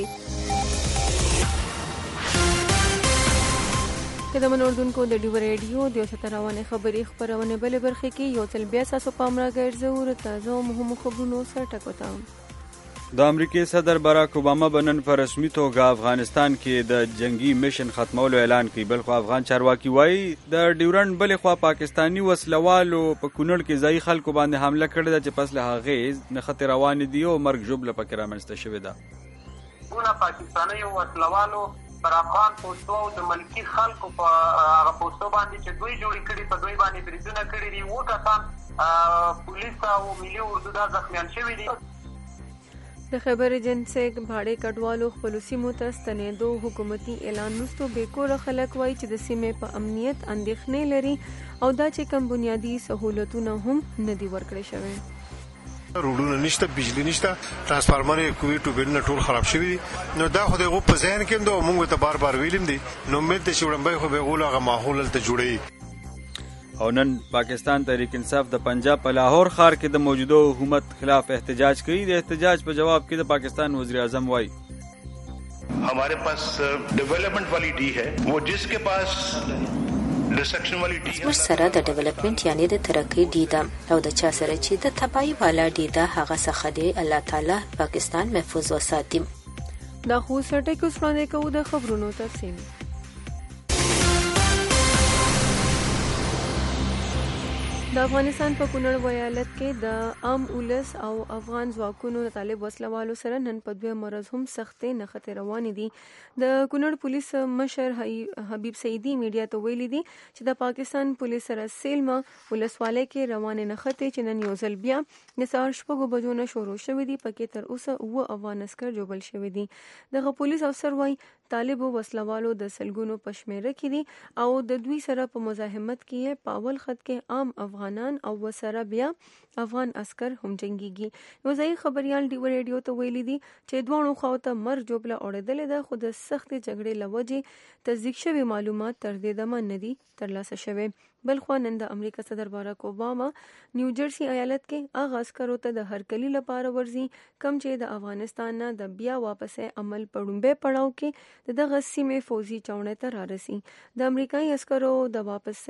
قدمن اردوونکو د ډیو ریډیو د ستروانه خبري خبرونه بل برخه کې یو تل بیا تاسو پامرا ګرځو تازه مهمو خبرونو سره ټکوتام.
د امریکای صدر باراک اوباما بنن په رسمي توګه افغانستان کې د جنگي میشن ختمولو اعلان کوي. بلخو افغان چارواکي وایي د ډیورنډ بلې خوا پاکستانی وسلوالو په کونړ کې ځای خلکو باندې حمله کړې ده چې پس له هغې نښتې روانې دي او مرګ ژوبله پکې رامنځته شوې ده.
ټول پاکستاني وسلوالو پر افغان پوستو او د ملکی خلکو په هغه پوستو باندې چې دوی جوړ کړي په دوی باندې بریدونه کړي دي. و کسان پولیس او ملي اردو دا زخمیان شوي دي.
د خبر ایجنسی بھاړې کډوالو خپل سیمو ته ستنېدو حکومتي اعلان وروسته بیکوره خلک وایي چې د سیمې په امنیت اندېښنې لري او دا چې کم بنیادي سہولتونه هم نه دي ورکړل شوي.
روډونه نشته، بجلی نشته، ترانسفارمر کوي ټوبلونه ټول خراب شوي دي. نو دا خو دغه په ذهن کې نو موږ ته بار ویلم دي نو امید ته چې وړاندې خو به غوړه ماحول ته جوړي.
او نن پاکستان تحریک انصاف د پنجاب په لاهور ښار کې د موجوده حکومت خلاف احتجاج کوي. د احتجاج په جواب کې د پاکستان وزیر اعظم وایي
हमारे पास डेवलपमेंट वाली डी है वो जिसके पास डिस्ट्रक्शन वाली डी
ہے سره د ډیولپمنٹ یعنی د ترقی डी ده او د چا سره چې د تباہی والا डी ده هغه څخه دی الله تعالی پاکستان محفوظ وساتي.
دا خو سټه کې وسرانه کوو د خبرونو تفصیل. د افغانستان په کونړ ولایت کې د عام اولس او افغان ځواکونو د طالب وسلوالو سره نن په دوه مرز هم سختې نښتې روانې دي. د کونړ پولیس مشر حبیب سعیدی میډیا ته ویلي دي چې د پاکستان پولیس سره سیلما ولسوالۍ کې روانې نښتې چې نن یو ځل بیا د سهار 6 بجو نه شروع شوې دي. پکې تر اوسه 9 افغان عسکر جوړل شوي دي. دغه پولیس افسر وایي طالب وسلوالو د سلګونو پشمیره کې دي او د دوی سره په مزاحمت کې په اول خط کې عام افغانان او وسره بیا افغان عسكر هم جنگيږي. نو ځای خبريال ډیو ریډیو ته ویلي دي چې دوه خواته مرګ جوړه اورېدل ده خو د سخت جګړې لوجې تصدیق شوی معلومات تر دې دمه نه دي ترلاسه شوی. بلخو نن د امریکا صدر باراک اوباما نیو جرسی ایالت کې هغه عسکرو ته د هرکلی لپاره ورزي کم چې د افغانستان نه د بیا واپسې عمل پړومبه پړاو کې دغه سیمې فوزي چاونه ته رارسي. د امریکایي عسکرو د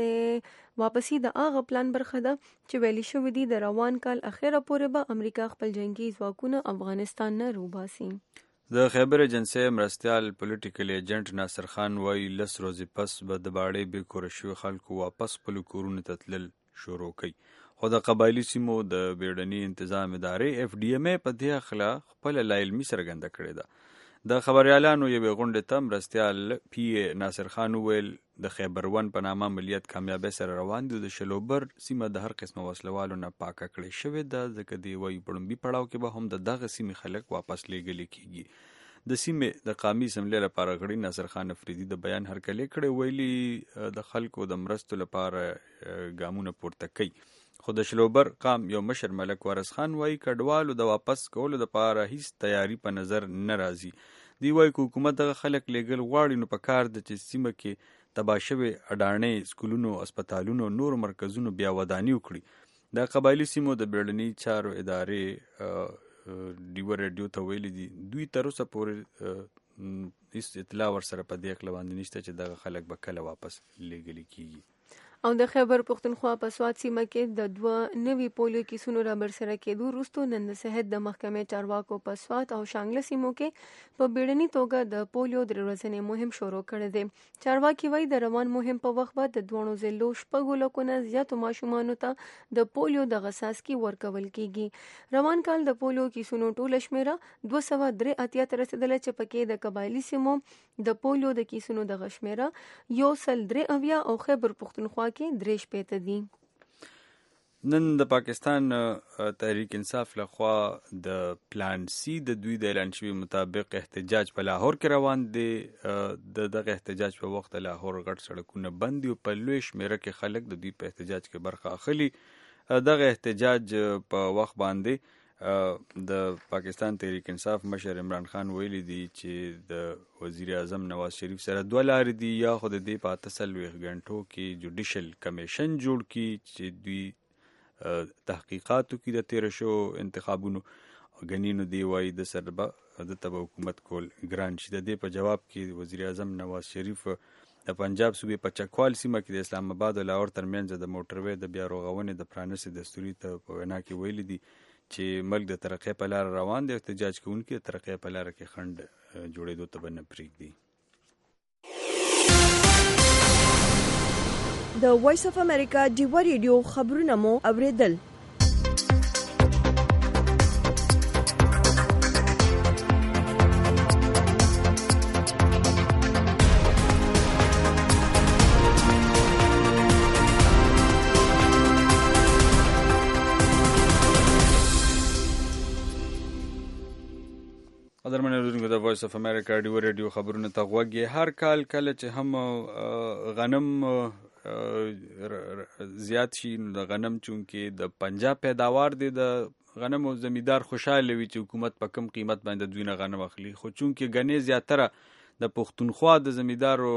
واپسی د هغه پلان برخه ده چې ویلي شوی دی د روان کال اخیره پورې به امریکا خپل جنگي ځواکونه افغانستان نه روباسي.
د خیبر ایجنسی مرستیال پولیټیکل ایجنټ ناصر خان وایي 10 ورځې پس به د باړې بې کوره شوي خلکو واپس خپلو کورونو ته تلل شروع کوي. خو د قبایلي سیمو د بیړني انتظام ادارې FDMA په دې اخلا خپله لاعلمي څرګنده کړې ده. د خبریالانو یوې غونډې ته مرستیال PA ناصر خان وویل د خیبر ون په نامه عملیات کامیابۍ سره روان دي. د شلوبر سیمه د هر قسمه وسلوالو نه پاکه کړې شوې ده ځکه دی وایي پړومبي پړاو کې به هم د دغه سیمې خلک واپس لیږلي کیږي. د سیمې د قامي اسمبلۍ لپاره غړي ناصر خان افریدي د بیان هرکلی کړی. ویلي د خلکو د مرستو لپاره ګامونه پورته کوي. خو د شلوبر قام یو مشر ملک وارث خان وایي کډوالو د واپس کولو لپاره هیڅ تیاری په نظر نه راځي. دی وایي که حکومت دغه خلک لیږل غواړي نو په کار ده چې سیمه کې تباه شوې اډانې سکولونو اسپتالونو نور مرکزونو بیا وداني وکړي. د قبایلي سیمو د بیړني چارو ادارې ډیو ریډیو ته ویلي دي دوی تر اوسه پورې هیڅ اطلاع ورسره په دې اړه باندې نشته چې دغه خلک به کله واپس لیږلي کیږي.
او د خیبر پختونخوا په سوات سیمه کې د 2 نوي پولیو کیسونو را برسره کېدو وروسته نن د صحت د محکمې چارواکو په سوات او شانګله سیمو کې په بیړني توګه د پولیو د ورځنې مهم شروع کړی دی. چارواکي وایي د روان مهم په وخت به د 2 ضلعو 6 لکونه زیاتو ماشومانو ته د پولیو د غساسکي ورکول کیږي. روان کال د پولیو کیسونو ټوله شمیره 283 ته رسیدله چې پکې د قبایلي سیمو د پولیو د کیسونو د غشمیره 103 او خیبر پختونخوا کې 3 دي.
نن د پاکستان تحریک انصاف لخوا د پلان سی د دوی د اعلان شوي مطابق احتجاج په لاهور کې روان دی. دغه احتجاج په وخت لاهور غټ سړکونه بند دي او په لوی شمیره کې خلک د دوی په احتجاج کې برخه اخلي. دغه احتجاج په وخت باندې د پاکستان تحریک انصاف مشر عمران خان ویلي دي چې د وزیر اعظم نواز شریف سره 2 لارې دي یا خو د دې په 48 غنټو کې جوډیشل کمیشن جوړ کړي چې دوی تحقیقاتو کې د تیر شو انتخابونو غنینو دی وای د سربا د تبع حکومت کول ګران شي. د دې په جواب کې وزیر اعظم نواز شریف د پنجاب صوبې په چکوال سیمه کې د اسلام آباد او لاهور ترمنځ د موټروي د بیا رغونې د پرانیستي دستوري ته په وینا کې ویلي دي چې ملک د ترقۍ په لار روان دی. احتجاج کوونکي د ترقۍ په لار کې خنډ جوړېدو ته نه پرېږدي.
د وایس اف امریکا ډیوا ریډیو خبرونه مو اوریدل.
قدرمن اوریدونکو د وایس اف امریکا ډیوا ریډیو خبرونه ته غوږ یې. هر کال کله چې هم غنم زیات شي نو د غنم چونکې د پنجاب پیداوار دی د غنم او زمیندار خوشاله وي چې حکومت په کم قیمت باندې دوی نه غنم اخلي. خو چونکې غنې زیاتره د پښتونخوا د زمیندارو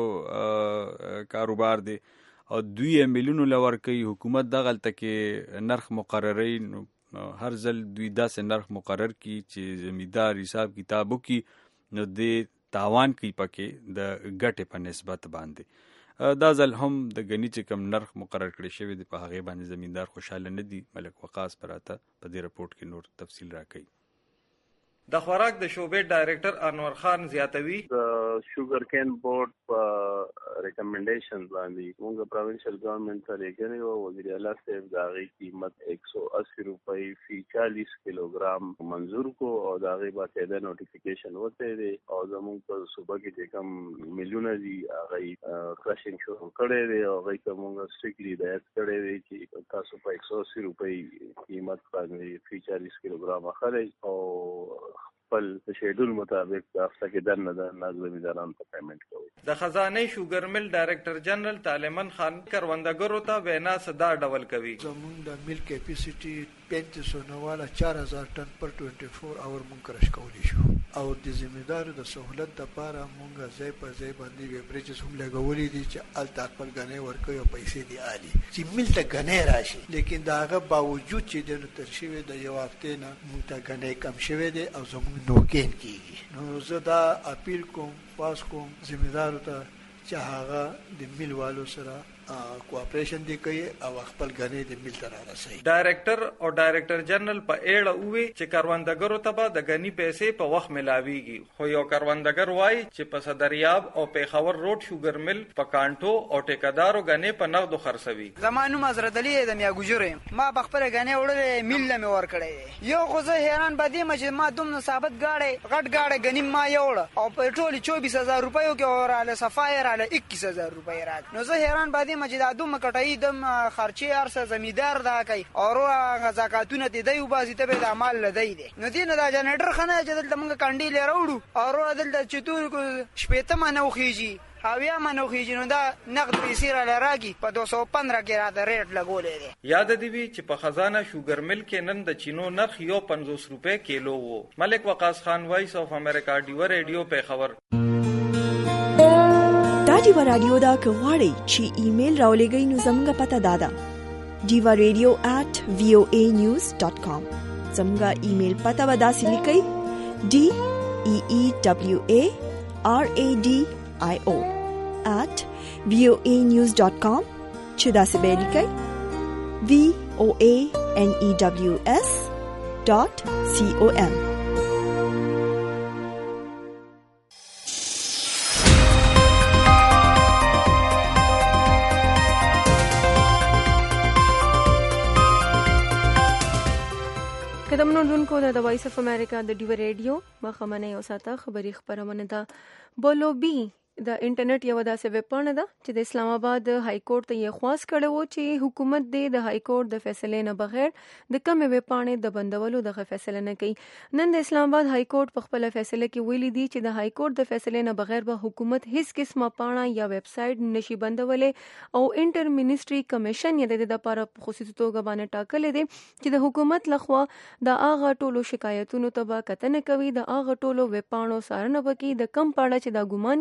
کاروبار دی او دوی میلیونو لور کوي حکومت دغلته کې نرخ مقرري هر ځل دوی داسې نرخ مقرر کی چې زمیندار حساب کتاب وکي نو د تاوان کوي پکې د ګټې په نسبت باندې. دا ځل هم د غنی چې کم نرخ مقرر کړی شوی دی په هغه باندې زمیندار خوشاله نه دي. ملک وقاص پراته په دې رپورت کې نور تفصیل راکړي.
د خوراک د شعبې ډایریکټر انور خان زیاتوي
د شوګر کین بورډ په ریکمنډیشن باندې موږ پروینشل ګورنمنت ته لګنی او وزیر اعلی صاحب د هغې قیمت 180 روپۍ فی 40 کیلوګرام منظور کو او د هغې باقاعده نوټیفیکیشن وته دی او زموږ په صوبه کې چې کوم میلیونه دي هغه کرشنګ شروع کړی دی او هغې ته موږ سټریکټلی هدایت کړی دی چې تاسو په 180 روپۍ قیمت باندې فی 40 کیلوګرام اخلئ او خپل شیډول مطابق هفته کې دنه زمیندارانو ته پیمنټ کوي.
د خزانه شوګر مل ډایریکټر جنرال طالمن خان کروندګرو ته وینا صدا ډول کوي.
زموږ د مل کیپیسټي 3590 4000 ټن پر 24 اور مونږ کرش کولی شو او د زمیندارو د سہولت لپاره مونږ ځای په ځای باندې ویبریجز هم لګولې دي چې الته خپل غنې ورکوي او پیسې دی عالی چې مل ته غنې راشي. لیکن دا هغه باوجود چې د تر شوی د یو هفته نه مونږ ته غنې کم شوی دی او زموږ نوکین کیږي. نو زه دا اپیل کوم پاس کوم زمیندارو ته چې هغه د مل والو سره کوآپریشن دی کوي او خپل غنې د مل ته رارسوي.
ډایریکټر او ډایریکټر جنرال په اړه وی چې کروندګرو ته به د غنی پیسې په وخت ملاويږي. خو یو کروندګر وای چې په صدریاب او پیښور روډ شوګر مل په کانټو او ټیکادارو غنې په نغدو خرڅوي.
زمانو حضرت علي د میاګوجره ما بخپل غنې وړلې مل نه ور کړې یو خو زه حیران بدی چې ما دومره ثابت غاړې غټ غاړې غنی ما یوړ او پټرول 24000 روپیو کې اوراله صفایر علی 21000 روپۍ رات. نو زه حیران بدی چې دا دومره کټای دم خرچي ارسه زمیندار دا کوي او زکاتونه دې دی وباسي ته به عمل لدی دي. نو دین دا جنریټر خنه چې دلته موږ کاندې لراوړو او دلته چې تور شپېته منو خيږي هاویا منو خيږي نو دا نقد پیسې را لراږي په 215 کې را د ریټ لګولې دي.
یاد دی وی چې په خزانه شوګر مل کې نن د چینو نرخ یو 50 روپے کیلو وو. ملک وقاص خان وایس اف امریکا ډیوا ریډیو په خبر.
ډیوا رادیو دا کغواړی چې ایمیل راولېږئ نو زموږ پته دادا divaradio@voanews.com. زموږ ایمیل پته ودا سلیکئ DEEWARADIO@voanews.com چې دا څه به لیکئ voanews.com.
قدمونو دونکو د وایس اف امریکا د ډیوا ریډیو مخمنه یو ساته خبری خبرونه ده. بولوبي د انټرنیټ یو داسې ویب پاڼه ده چې د اسلام آباد های کورټ ته یې خواست کړی و چې حکومت د های کورټ د فیصلې نه بغیر د کومې ویب پاڼې د بندولو دغه فیصله نه کوي. نن د اسلام آباد های کورټ په خپل فیصله کې ویلي دي چې د های کورټ د فیصلې نه بغیر به حکومت هیڅ قسمه پاڼه یا ویب سټ نشي بندولې او انټر منیسټري کمیشن یې د دې لپاره په خصوصي توګه باندې ټاکلې دي چې د حکومت لخوا د هغه ټولو شکایتونو ته به کتنه کوي، د هغه ټولو ویب پاڼو څارنه وکړي، د کم پاڼه چې دا ګمان کیږي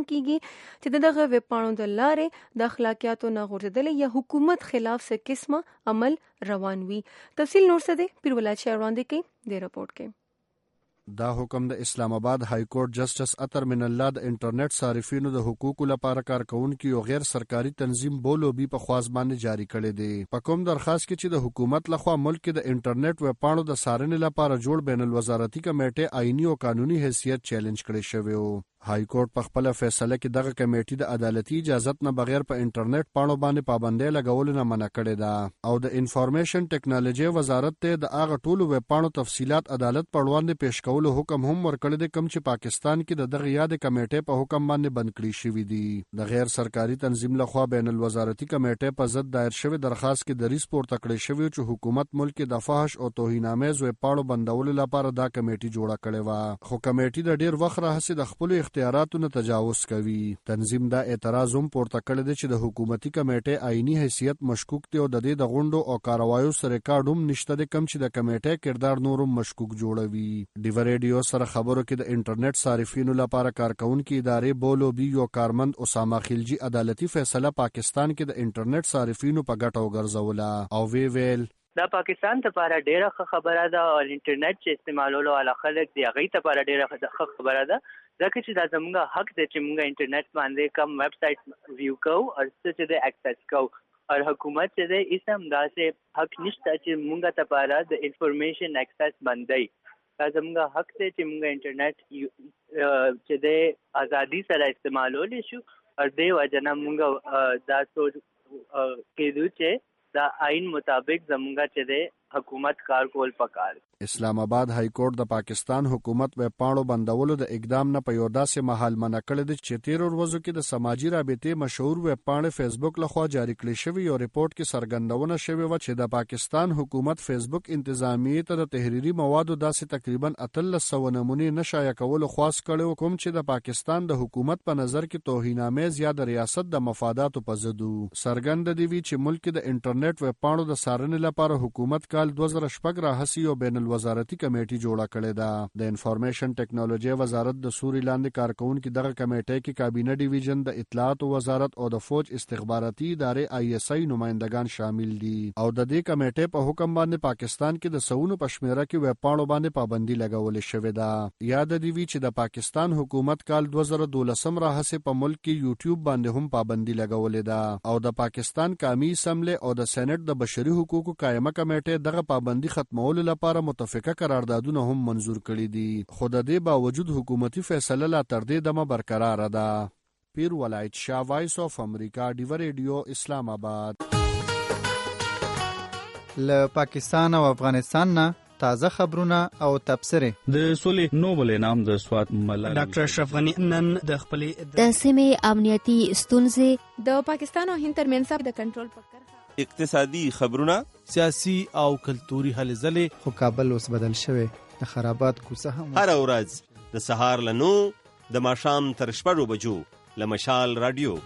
چې دغه ویب پاڼو د لارې د اخلاقیاتو نه غورځېدل یا حکومت خلاف څه قسمه عمل روان وي. تفصیل نور څه دی پیرولای شي وړاندې کوي د رپورت کې.
دا حکم د اسلام آباد های کورټ جسټس اطهر من الله د انټرنیټ صارفینو د حقوقو لپاره کارکونکو یو غیر سرکاري تنظیم بولو بي په خواص باندې جاری کړی دی. په کوم درخواست کې چې د حکومت لخوا ملک کې د انټرنیټ ویب پاڼو د څارنې لپاره جوړ بین الوزارتي کمیټه آئینی او قانوني حیثیت چیلنج کړی شوی و. های کورټ په خپل فیصله کې دغه کمیټې د عدالتي اجازت نه بغیر په انټرنیټ پاڼو باندې پابندۍ لګول نه منع کړې ده او د انفارمیشن ټیکنالوژي وزارت ته د هغه ټولو ویب پاڼو تفصيلات عدالت پر وړاندې پیښ کولو حکم هم ورکړی دی کوم چې پاکستان کې دغه یاد کمیټې په حکم باندې بند کړی شوی دی. د غیر سرکاري تنظیم لخوا بین الوزارتي کمیټې په ضد دایر شوی درخواست کې د ریس پورته کړی شوی چې حکومت ملک د فحش او توهینامیز ویب پاڼو بندولو لپاره دا کمیټې جوړه کړې و. خو کمیټې د ډیر وخت راهیسې د خپل اختیاراتو نه تجاوز کوي. تنظیم دا اعتراض هم پورته کړی دی چې د حکومتي کمیټې آئینی حیثیت مشکوک دی او د دې د غونډو او کاروایو سره ریکارډ هم نشته دی کوم چې د کمیټې کردار نورم مشکوک جوړوي. ډیو ریډیو سره خبرو کې د انټرنیټ صارفینو لپاره کارکونکو ادارې بولو بي یو کارمند اسامه خلجی عدالتي فیصله پاکستان کې د انټرنیټ صارفینو په ګټه وګرځوله او ویل
دا پاکستان ته لپاره ډیره خبره ده او انټرنیټ چې استعمالولو علا خلک دی هغه ته لپاره ډیره خبره ده ځکه چې دا زموږ حق دی چې موږ انټرنیټ باندې کوم ویب سایټ ویو کوو او څه د اکسس کوو او حکومت چې دی اسم داسې حق نشته چې موږ ته لپاره د انفارمیشن اکسس باندې دا زموږ حق دی چې موږ انټرنیټ چې د ازادي سره استعمالول شو او د وجنه موږ دا سوچ کېدو چې دا آئین مطابق زمونږه چې دی حکومت کار کول پکار.
اسلام آباد های کورټ د پاکستان حکومت ویب پاڼو بندولو د اقدام نه په یو داسې مهال منع کړی دی چې 13 ورځو کې د سماجی رابطې مشهور ویب پاڼې فیسبوک لخوا جاری کړې شوی یو ریپورت کې څرګندونه شوی و چې د پاکستان حکومت فیسبوک انتظامیه ته د تحریری موادو داسې تقریبا 1300 نمونې نشایع کول خواص کړو کوم چې د پاکستان د حکومت په نظر کې توهینامیز یا د ریاست د مفاداتو په ضد څرګند دی چې ملک د انټرنیټ ویب پاڼو د څارنې لپاره حکومت کال 2016 راهسي او بین الوزارتي کمیټه جوړه کړې ده. د انفارمیشن ټیکنالوژي وزارت د سوري لاندې کارکونکو دغه کمیټه کې کابینه ډیویژن د اطلاعات وزارت او د فوج استخباراتي ادارې ISI نمائندگان شامل دي او د دې کمیټې په حکم باندې پاکستان کې د سونو پشمیره کې ویب پاڼو باندې پابندي لګول شوې ده. یاد دی چې د پاکستان حکومت کال 2012 راهسي په ملک کې یوټیوب باندې هم پابندي لګولې ده او د پاکستان قومي اسمبلی او د سېنات د بشري حقوقو قائمه کمیټه دغه پابندي ختمولو لپاره متفقه قراردادونه هم منزور کړي دي. خو د دې باوجود حکومتي فیصله لا تر دې دمه برقرار ده. پیر ولایت شاه وایس اف امریکا ډیو ریډیو اسلام آباد.
له پاکستان او افغانستان نه تازه خبرونه او تبصره.
د سولې نوبل انعام د سوات ملالۍ
ډاکټر اشرف غنی نن د خپل
د سیمې امنیتي ستونزې
د پاکستان او هند ترمنځ د کنټرول په
اقتصادي خبرونه
سیاسي او کلتوري هلې ځلې.
خو کابل اوس بدل شوی د خرابات کوڅه هم
هر ورځ د سهار له 9 د ماښام تر 6 بجو له مشال رادیو.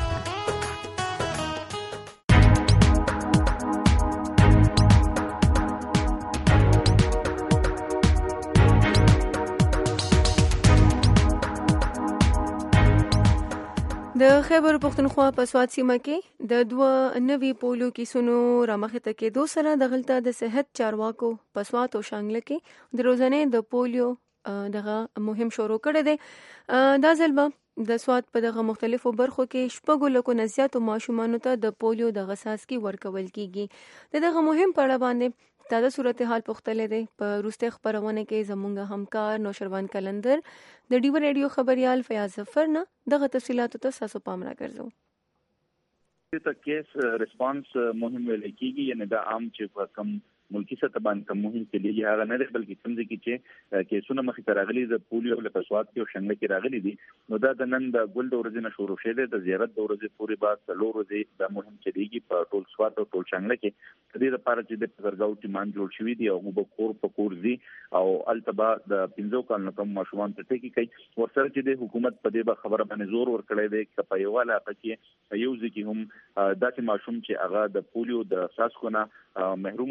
د خیبر پختونخوا په سوات سیمه کې د 2 نوي پولیو کیسونو رامخته کېدو سره د غلطه د صحت چارواکو په سوات او شانګله کې د روزانه د پولیو دغه مهم شروع کړی دی. دا ځل به د سوات په دغه مختلفو برخو کې شپږ لکو نه زیاتو ماشومانو ته د پولیو د غساسکي ورکول کیږي. دغه مهم پړاو باندې تازه صورتحال پختلې ده. په روسته خبرونه کې زمونږ همکار نوشروان کلندر د ډیو ریډیو خبريال فیاض ظفر نه دغه تفصيلات ته تاسو پام راګرځو.
ته کیس ریسپانس مهم ویل کیږي یعنی دا عام چې کم ملکی سطح باندې کوم مهم کلیږي هغه نه بلکې کوم ځکه چې کیسونه مخې ته راغلي د پولیو له پسوات کې او شنګله کې راغلي دي. نو دا د نن د ګل د ورځې نه شروع شوه د زیارت د ورځې پورې بعد څلور ورځې د مهم کلیږي په ټول سوات او ټول شنګله کې د دې لپاره چې د پرګاو ټیمان جوړ شوی دی او په کور دي او التبا د 15 کال کم ماشومان ته کې کوي ورسره چې د حکومت په دې خبره باندې زور ور کړی دی چې په یو علاقه کې یو ځکه هم داسې ماشوم چې هغه د پولیو د اساس کو نه محروم پاتې شو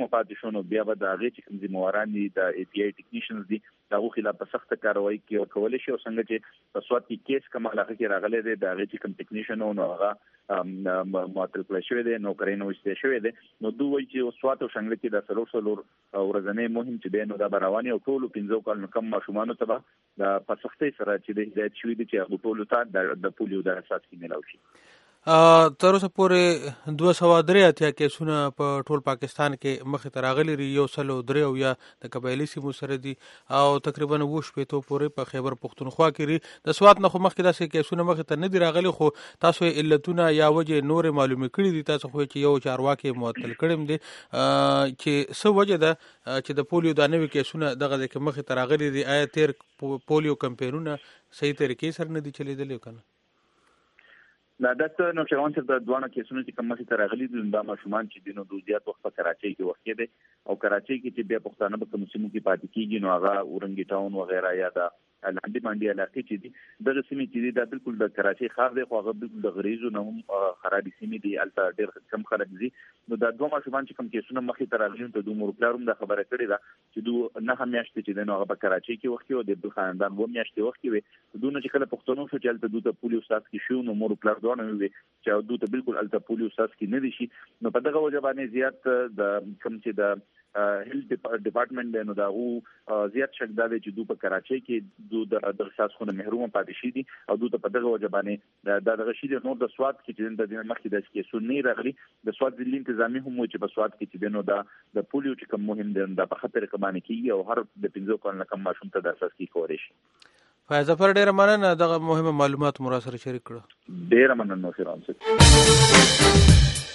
نو بیا به د هغې چې کوم ذمواران دي د اي پی آی ټیکنیشنز دي د هغو خلاف په سخته کاروایي کې کولی شي. او څنګه چې په سوات کې کیس کوم علاقه کې راغلی دی د هغې چې کوم ټیکنیشن نو هغه معطل کړی شوی دی، نوکرۍ نه ویستې شوی دی، نو دوی وایي چې سوات او شانګله کې د څلور ورځنی مهم چې دی نو دا به روانې او ټولو 15 کالو کم ماشومانو ته به په سختۍ سره چې د هدایت شوي دي چې هغو ټولو ته د پولیو د څاڅکي میلاو شي.
تر اوسه پورې 283 کیسونه په ټول پاکستان کې مخې ته راغلي دي، 103 یا د قبایلي سیمو سره دي او تقریبا 90 پورې په خیبر پختونخوا کې دي. د سوات نه خو مخکې داسې کیسونه مخې ته نه دي راغلي، خو تاسو علتونه یا وجه نور معلومه کړي دي. تاسو خو چې یو چارواکي معطل کړم دي چې څه وجه ده چې د پولیو د نوې کیسونه دغه د مخې ته راغلي دي؟ آیا تیر پولیو کمپینونه صحیح طریقې سره نه دي چلیدلي کنه؟
دا دته نو شروان چې د دوه کیسونو چې کوم مخې ته راغلي دي دا ماشومان چې دینو د زیات وخت په کراچۍ کې وخت دي او کراچۍ کې چې بیا پښتانه په کوم سیمو کې پاتې کیږي نو هغه اورنګي ټاون وغیرہ یا دا لاندې باندې علاقې چې دي دغه سیمې چې دي دا بالکل د کراچۍ ښار دی، خو هغه بالکل د غریزو نه هم خرابې سیمې دي، هلته ډېر کم خلک دي. نو دا دوه ماشومان چې کوم کیسونه مخې ته راغلي ته دوی مور پلار هم دا خبره کړې ده چې دوی 9 میاشتې چې دی نو هغه په کراچۍ کې وخت کې او د بل خاندان 2 میاشتې وخت کې وي. دوی نه چې کله پښتنو شو چې هلته دوی ته پولیو څاڅکي شو نو مور پلار دواړه وي چې دوی ته بالکل هلته پولیو څاڅکي نه دي شي. نو په دغه وجه باندې زیات د کوم چې د هیلث ډپارټمنټ دی نو دا زیات شک دا دی چې دوی په کراچۍ کې دوی د څاڅکو محروم پاتې شي دي او دوی ته په دغه وجه باندې دا دغه شي دی. نو د سوات کې چې د مخکې د کیسو نه راغلي د سوات ضلع انتظامی هم چې په سوات کې چې نو دا د پولیو چې کوم مهم دی دا په خطر کې باندې کیږي او هر د 15 کال کم ماشوم ته د اساسي کولای شي.
فایز ظفر ډیره مننه دغه مهمه معلومات مو سره شریک کړو.
ډیره مننه نو شروان صاحب.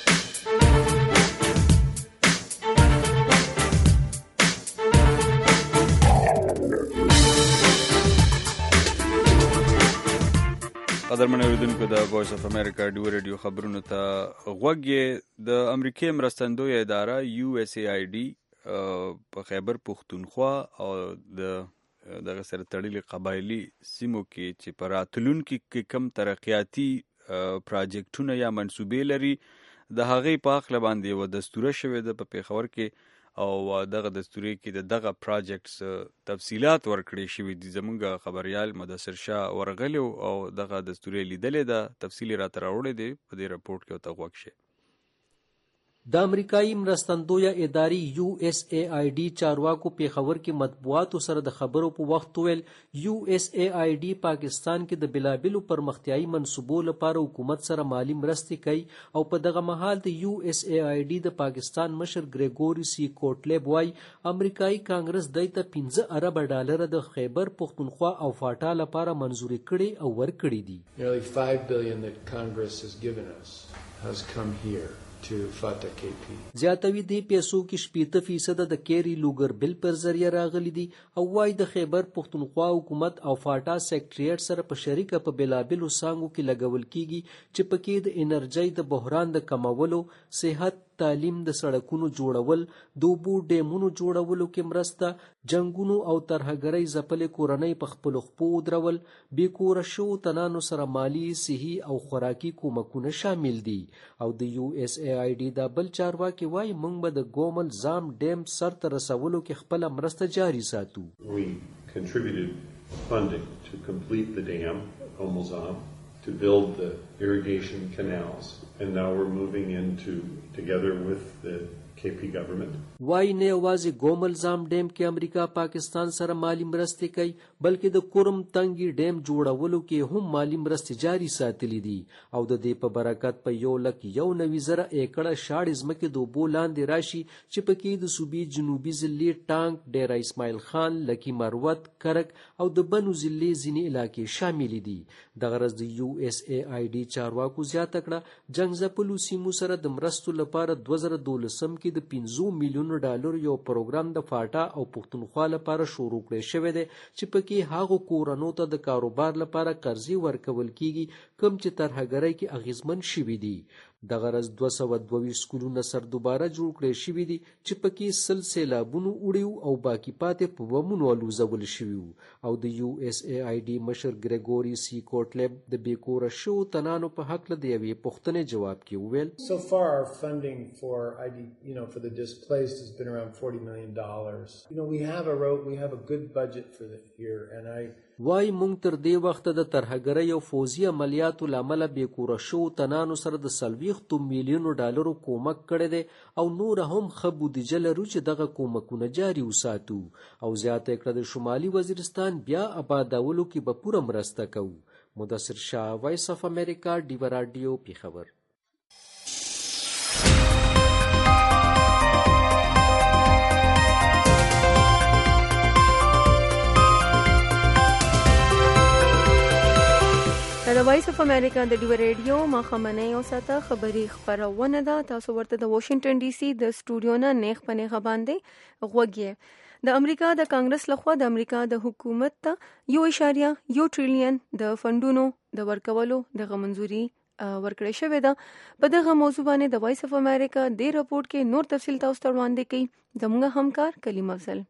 قدرمن اوریدونکو د وایس اف امریکا ډیو ریډیو خبرونو ته غوږ. د امریکای مرستندوی اداره USAID په خیبر پختونخوا او دغه سره تړلي قبایلی سیمو کې چې په راتلونکي کې کم ترقیاتي پراجیکټونه یا منصوبې لري د هغې په اخله باندې یوه دستوره شوې ده په پیښور کې او دغه دستوري کې دغه پراجیکټس تفصیلات ورکړې شوې دي. زمونږ خبريال مدثر شاه ورغلی او دغه دستوري لیدلې ده، تفصیلی راته راوړی دی په دې رپورټ کې او ته غوږ شئ.
د امریکایي مرستندویه ادارې USAID چارواکو پیښور کې مطبوعاتو سره د خبرو په وخت ویل USAID پاکستان کې د بلابلو پرمختیایي منصوبو لپاره حکومت سره مالی مرستې کوي او په دغه مهال د USAID د پاکستان مشر ګریګوري سی کوټلیب وای امریکایي کانګرس دای ته 15 ارب ډالر د خیبر پختونخوا او فاټا لپاره منزوري کړي او ورکړي دي.
Nearly $5 billion that Congress has given us has come here.
زیاتوي دی پیسو کې 70% د کیری لوګر بل پر ذریعہ راغلي دي او وايي د خیبر پختونخوا حکومت او فاټا سیکریټریټ سره په شریکه په بلابلو سانګو کې لګول کیږي چې پکې د انرژي د بحران د کمولو، صحت، تعلیم، د سړکونو جوړول، دوبو ډیمونو جوړولو کې مرسته، جنگونو او ترهګرۍ ځپلې کورنۍ په خپل خپو درول، بې کوره شو تنانو سره مالی، صحي او خوراکي کومکونه شامل دي. او د USAID دا بل چارواکي وایي موږ به د ګومل زام ډیم سرته رسولو کې خپل مرسته جاري ساتو.
We contributed funding to complete the dam, Gomel-Zam, to build the irrigation canals, and now we're moving into, together with the KP government.
وای نه یوازې ګومل زام ډیم کې امریکا پاکستان سره مالی مرستې کوي بلکې د کورم تنګي ډیم جوړولو کې هم مالی مرستې جاري ساتلې دي او د دې په برکت په 1,91,000 ایکړه شاړې ځمکې د اوبو لاندې راشي چې پکې د صوبې جنوبي ضلع ټانک، ډیره اسماعیل خان، لکی مروت، کرک او د بنو ضلع ځینې علاقې شامل دي. د غرض د USAID چارواکو زیاته کړه جنگ ځپلو سیمو سره د مرستو لپاره 2012 کې د 15 میلیون ډالر یو پروګرام د فاټا او پښتونخوا لپاره شروع کړی شوی دی چې پکې هغو کورنو ته د کاروبار لپاره قرضې ورکول کیږي کوم چې ترهګرۍ کې اغیزمن شوي دي. دغه ورځ 222 سکولونه سر دوباره جوړ کړی شوي دي چې پکې سل سیلابونو وړي او باقي پاتې په بمونو الوزول شوي او د USAID مشر ګریګوري سی کوټلب د بیکوره شو تنانو په حق له یوې پوښتنې جواب کې وویل
So far our funding for for the displaced has been around $40 million. We have a good budget for the year and
وای مونږ تر دې وخته د ترهګرۍ او فوزي عملیاتو لامل بیکوره شو تنانو سره د 40 میلیونو ډالرو کومک کړی دی او نور هم ښه بودیجه لرو چې دغه کومکونه جاري وساتو او زیاته کړه د شمالي وزیرستان بیا آبادولو کې به پوره مرسته کوو. مدثر شاه، وایس اف امریکا، ډیو رادیو، پیښور.
د وایس اف امریکا د ډیو ریډیو مخمنه یو ساته خبري خبرونه ده. تاسو ورته د واشنگټن ډي سي د سټوډیو نه نیغ پنه باندې غوږی. د امریکا د کانګرس لخوا د امریکا د حکومت ته 1.1 ټریلیون د فندونو د ورکولو د منځوري ورکړې شوې ده. په دغه موضوع باندې د وایس اف امریکا د رپورت کې نور تفصیل تاسو ته وړاندې کړي. زموږ همکار کلیم افضل.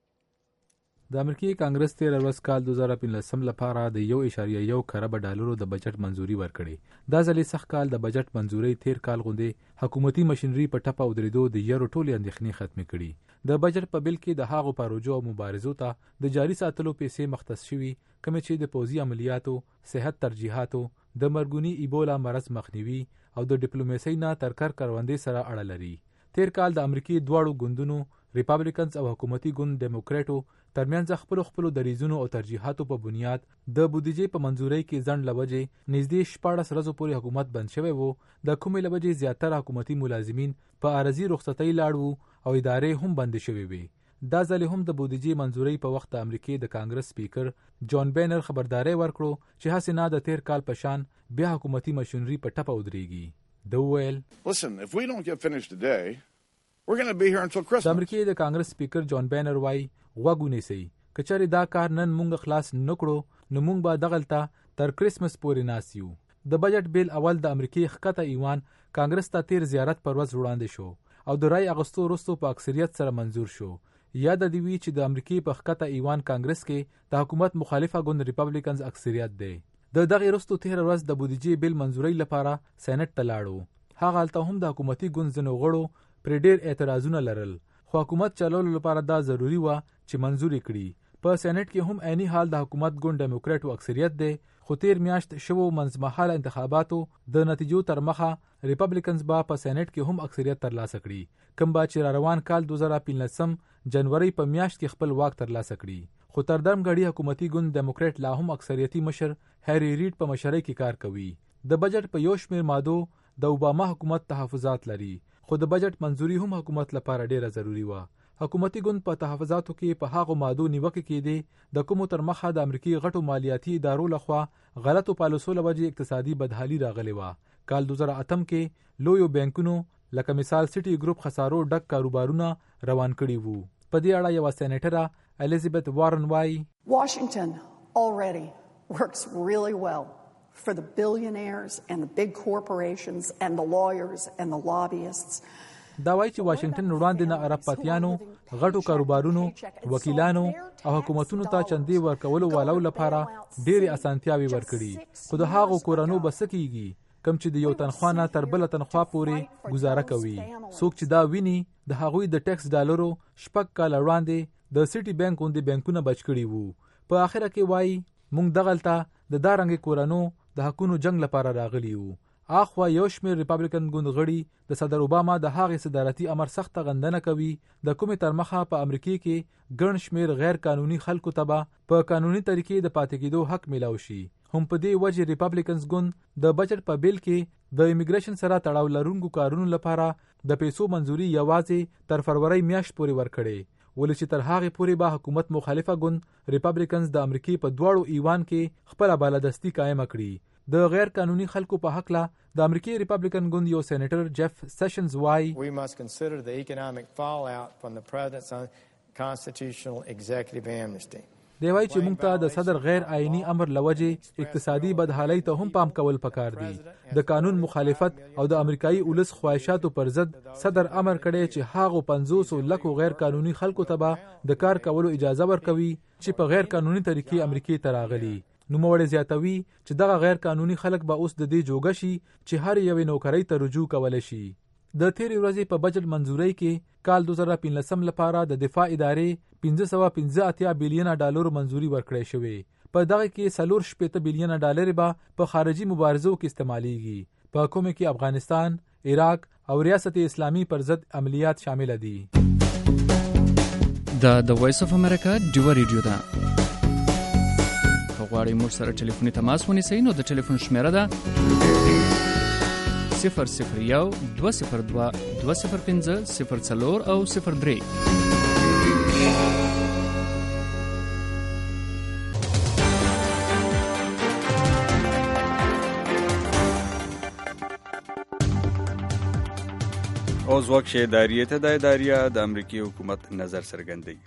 د امریکای کانګرس 13 ورځ کال 2015 لپاره د 1.1 کروڑ ډالرو د بجټ منځوري ورکړي. دا ځلې سخت کال د بجټ منځوري 13 کال غوندې حکومتي ماشينري په ټپه ودرېدو د یورو ټولې اندېښنې ختمې کړي. د بجټ په بل کې د هغو پروژو او مبارزو ته د جاري ساتلو پیسې مختص شوي کوم چې د پوځي عملیاتو، صحت ترجیحاتو، د مرګونی ایبولا مرض مخنیوي او د ډیپلوماسۍ نه تر کار کروندې سره اړه لري. 13 کال د امریکای دواړو ګوندونو ریپابلیکنز او حکومتي ګوند ډیموکراټو ترمنځ خپل دریزونو او ترجیحاتو په بنیاد د بودیجې په منځورۍ کې ځنډ لوجې نږدې 14 ورځې پورې حکومت بند شوی وو. د کومې لوجې زیاتره حکومتي ملازمین په عارضي رخصتۍ لاړ وو او ادارې هم بند شوې وي. دا ځل هم د بودیجې منځورۍ په وخت د امریکای د کانګرس سپیکر جان بینر خبرداري ورکړو چې هڅه نه د 13 کال په شان بیا حکومتي ماشينري په ټپه ودرېږي. د ویل
Listen, if we don't get finished today, we're going to be here until Christmas.
د امریکای د کانګرس سپیکر جان بینر وای غوږونه سي کچاري دا کار نن مونږ خلاص نکړو نو مونږ به دغلطه تر کریسمس پورې ناسیو. د بجټ بیل اول د امریکای ښکته ایوان کانګرس ته 13 زیارت پر ورځ وړاندې شو او د رای اغوستو وروسته په اکثریت سره منزور شو. یاد دی وی چې د امریکای په ښکته ایوان کانګرس کې د حکومت مخالفه ګوند ریپابلیکنز اکثریت دی. د دغه وروسته 13 ورځ د بودیجې بیل منزورۍ لپاره سېنات ته لاړو. هغه الته هم د حکومتي ګوند زنو غړو پر ډیر اعتراضونه لرل خو حکومت چلولو لپاره دا ضروری و چې منزوري کړي. په سېنات کې هم عیني حال د حکومت ګوند ډیموکراټو اکثریت دی خو 13 میاشت شوو منځمهاله انتخاباتو د نتیجو تر مخه ریپابلیکنز په سېنات کې هم اکثریت ترلاسه کړي. کوم چې روان کال 2015 جنوري په میاشت کې خپل واک ترلاسه کړي. خو تر دم غړي حکومتي ګوند ډیموکراټ لا هم اکثریتي مشر هری ریډ په مشرۍ کې کار کوي. د بجټ په یو شمېر مادو د اوباما حکومت تحفظات لري خو د بجټ منځوري هم حکومت لپاره ډیره ضروری و. حکومتي ګوند په تحفظاتو کې په هغو مادو نیوکه کېدې د کومو تر مخه د امریکای غټو مالیاتي ادارو لخوا غلطو پالیسو لوجې اقتصادي بدحالي راغلی و. کال 2008 کې لویو بانکونو لکه مثال سټي ګروپ خسارو ډک کاروبارونه روان کړي وو. په دې اړه یو سېنیټره الیزابت وارن وای
Washington already works really well for the billionaires and the big corporations and the lawyers and the lobbyists.
دا وایي چې واشنگټن وړاندې نه عربپاتیانو غټو کاروبارونو وکیلانو او حکومتونو ته چندې ورکولو والو لپاره ډېرې اسانتیاوې ورکړي خو د هغو کورنو بس کیږي کم چې د یو تنخوا نه تر بل تنخوا پورې گزاره کوي. څوک چې دا ویني د هغوی د ټیکس ډالرو شپږ کال وړاندې د سټي بانک غوندې بانکونه بچ کړي وو. په اخره کې وایي موږ دغلطه د دارنګ کورنو د حقونو جنگ لپاره راغلی وو. اخوا یو شمېر ریپابلیکن ګوند غړي د صدر اوباما د هغې صدارتي امر سخته غندنه کوي د کومې تر مخه په امریکای کې ګڼ شمېر غیر قانوني خلکو ته په قانوني طریقې د پاتې کېدو حق میلاو شي. هم په دې وجه ریپابلیکنز ګوند د بجټ په بیل کې د امیګریشن سره تړاو لرونکو کارونو لپاره د پیسو منځوري یوازې تر فروری میاشت پورې ورکړي ولې چې تر هغې پورې به حکومت مخالفه ګوند ریپابلیکنز د امریکای په دواړو ایوان کې خپله بالادستي قائمه کړي. د غیر قانوني خلکو په حق لا د امریکای ریپابلیکن ګوند یو سېنیټر جف سیشنز وای
We must consider the economic fallout from the president's constitutional executive amnesty.
دی وایي چې موږ ته د صدر غیر آئینی امر لوجې اقتصادي بدحالۍ ته هم پام کول پکار دی. د قانون مخالفت او د امریکایي اولس خواهشاتو پر ضد صدر امر کړی چې هاغو 500 لکو غیر قانوني خلکو ته به د کار کولو اجازه ورکوي چې په غیر قانوني طریقې امریکې ته راغلي. نوموړی زیاتوي چې دغه غیر قانوني خلک به اوس د دې جوګه شي چې هر یوې نوکرۍ ته رجوع کولی شي. د تیرې ورځې په بجټ منظورۍ کې کال 2015 لپاره د دفاع ادارې 585 بلیونه ډالر منظوري ورکړی شوې. په دغه کې 4 بلیونه ډالر به په خارجي مبارزو کې استعمالېږي، په کومه کې افغانستان، عراق او ریاست اسلامي پر ضد عملیات شامل دي.
د وایس اف امریکا ډیو ریډیو ده. غواړئ موږ سره ټلیفوني تماس ونیسئ نو د ټلیفون شمیره ده 001-202-205-04 او 03.
اوس وخت چې اداریه ته د اداریه د امریکای حکومت نظر څرګندوي.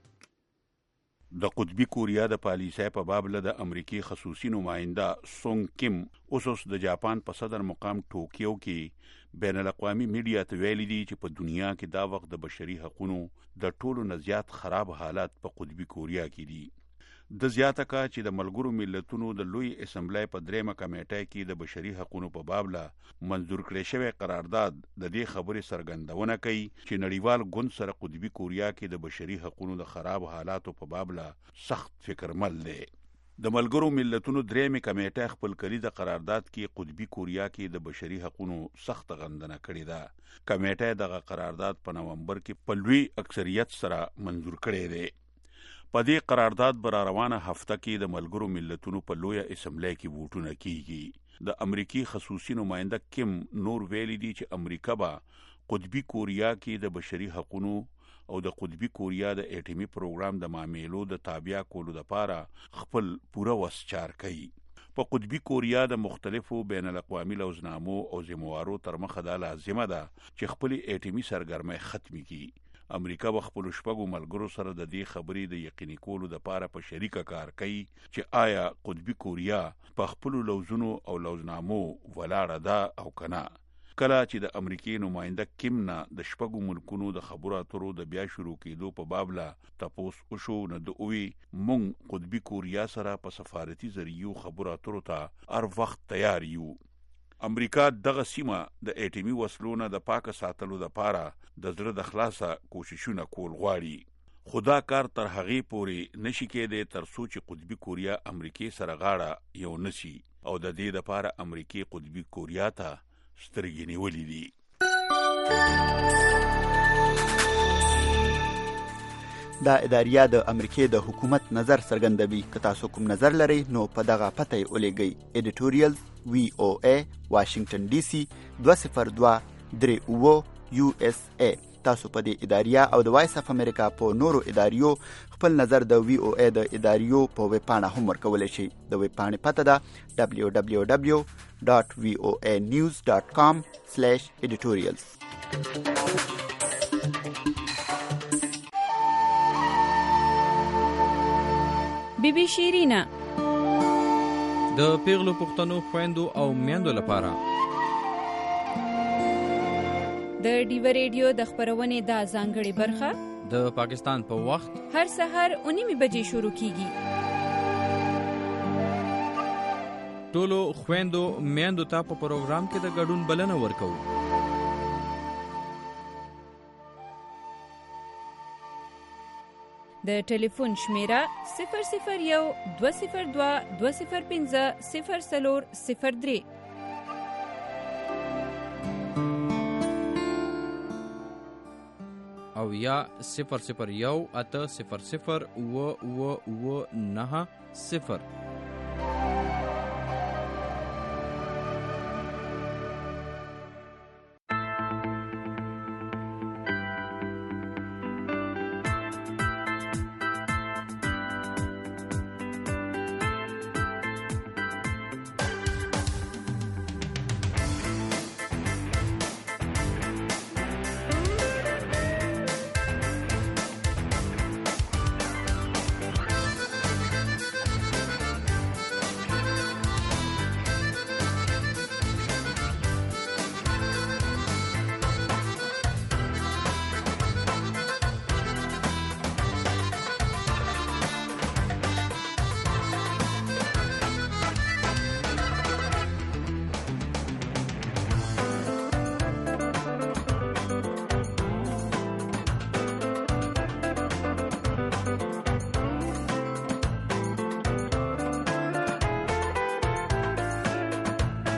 د قطبی کوریا د پالیسۍ په باب له د امریکای خصوصي نماینده سونګ کیم اوس د جاپان په صدر مقام ټوکیو کې بین الاقوامي میډیا ته ویلي دي چې په دنیا کې دا وخت د بشري حقوقو د ټولو نه زیات خراب حالات په قطبی کوریا کې دي. د زیاته کا چې د ملګرو ملتونو د لوی اسمبلی په 3مه کمیټه کې د بشري حقوقو په باب له منظور کړی شوی قرارداد د دې خبرې څرګندونه کوي چې نړیوال ګوند سره قطبی کوریا کې د بشري حقوقو د خراب حالاتو په باب له سخت فکرمل دی. د ملګرو ملتونو 3مه کمیټه خپل کلیز قرارداد کې قطبی کوریا کې د بشري حقوقو سخت غندنه کړې ده. کمیټه دغه قرارداد په نومبر کې په لوی اکثریت سره منظور کړی دی. په دې قرارداد بر روانه هفته کې د ملګرو ملتونو په لوی اسمبلی کې ووټونه کیږي. د امریکای خصوصي نماینده کیم نور ویلي دي چې امریکا به قطبی کوریا کې د بشري حقوقو او د قطبی کوریا د اټومي پروګرام د معاملو د تابع کولو لپاره خپل پوره وس چار کوي. په قطبی کوریا د مختلفو بین الاقوامي لوزنامو او ذمہوارو تر مخه دا لازمه ده چې خپل اټومي سرګرمۍ ختمي کړي. امریکا به خپل شپږو ملګرو سره د دې خبرې د یقیني کولو لپاره په شریکه کار کوي چې آیا قطبی کوریا په خپل لوزونو او لوزنامو ولاړه ده او کنه. کله چې د امریکای نماینده کیم نه د شپږو ملکونو د خبرو اترو د بیا شروع کېدو په باب له تپوس وشو نه د اوی مونږ قطبی کوریا سره په سفارتي ذریعو خبرو اترو ته هر وخت تیار یو. امریکا دغه سیمه د اټومي وسلو نه د پاک ساتلو لپاره د زړه د خلاصه کوششونه کول غواړي. خدا کار تر هغې پورې نشي کېدی تر څو چې قطبی کوریا امریکای سره غاړه یو نشي او د دې لپاره امریکای قطبی کوریا ته سترګې نیولې دي.
دا اداریه د امریکای د حکومت نظر څرګندوي. که تاسو کوم نظر لرئ نو په دغه پته یې ولیږئ. editorial VOA واشنگټن ډي سي 202-38 USA. تاسو په دې اداریه او د وایس اف امریکا په نورو اداریو خپل نظر د VOA د اداریو په ویب پاڼه هم ورکولی شئ. د ویب پاڼې پته ده www.voanews.com/editorials.
بیبي شیرینا
د پیغلو پښتنو خويندو او میندو لپاره
د ډیو ریډیو د خبرونې د ځانګړي برخه
د پاکستان په وخت
هر سحر 9 بجې شروع کیږي.
ټولو خويندو میندو ته په پروګرام کې د ګډون بلنه ورکو.
د ټلیفون شمیره 001-202-205-0403
او یا 001-800-990.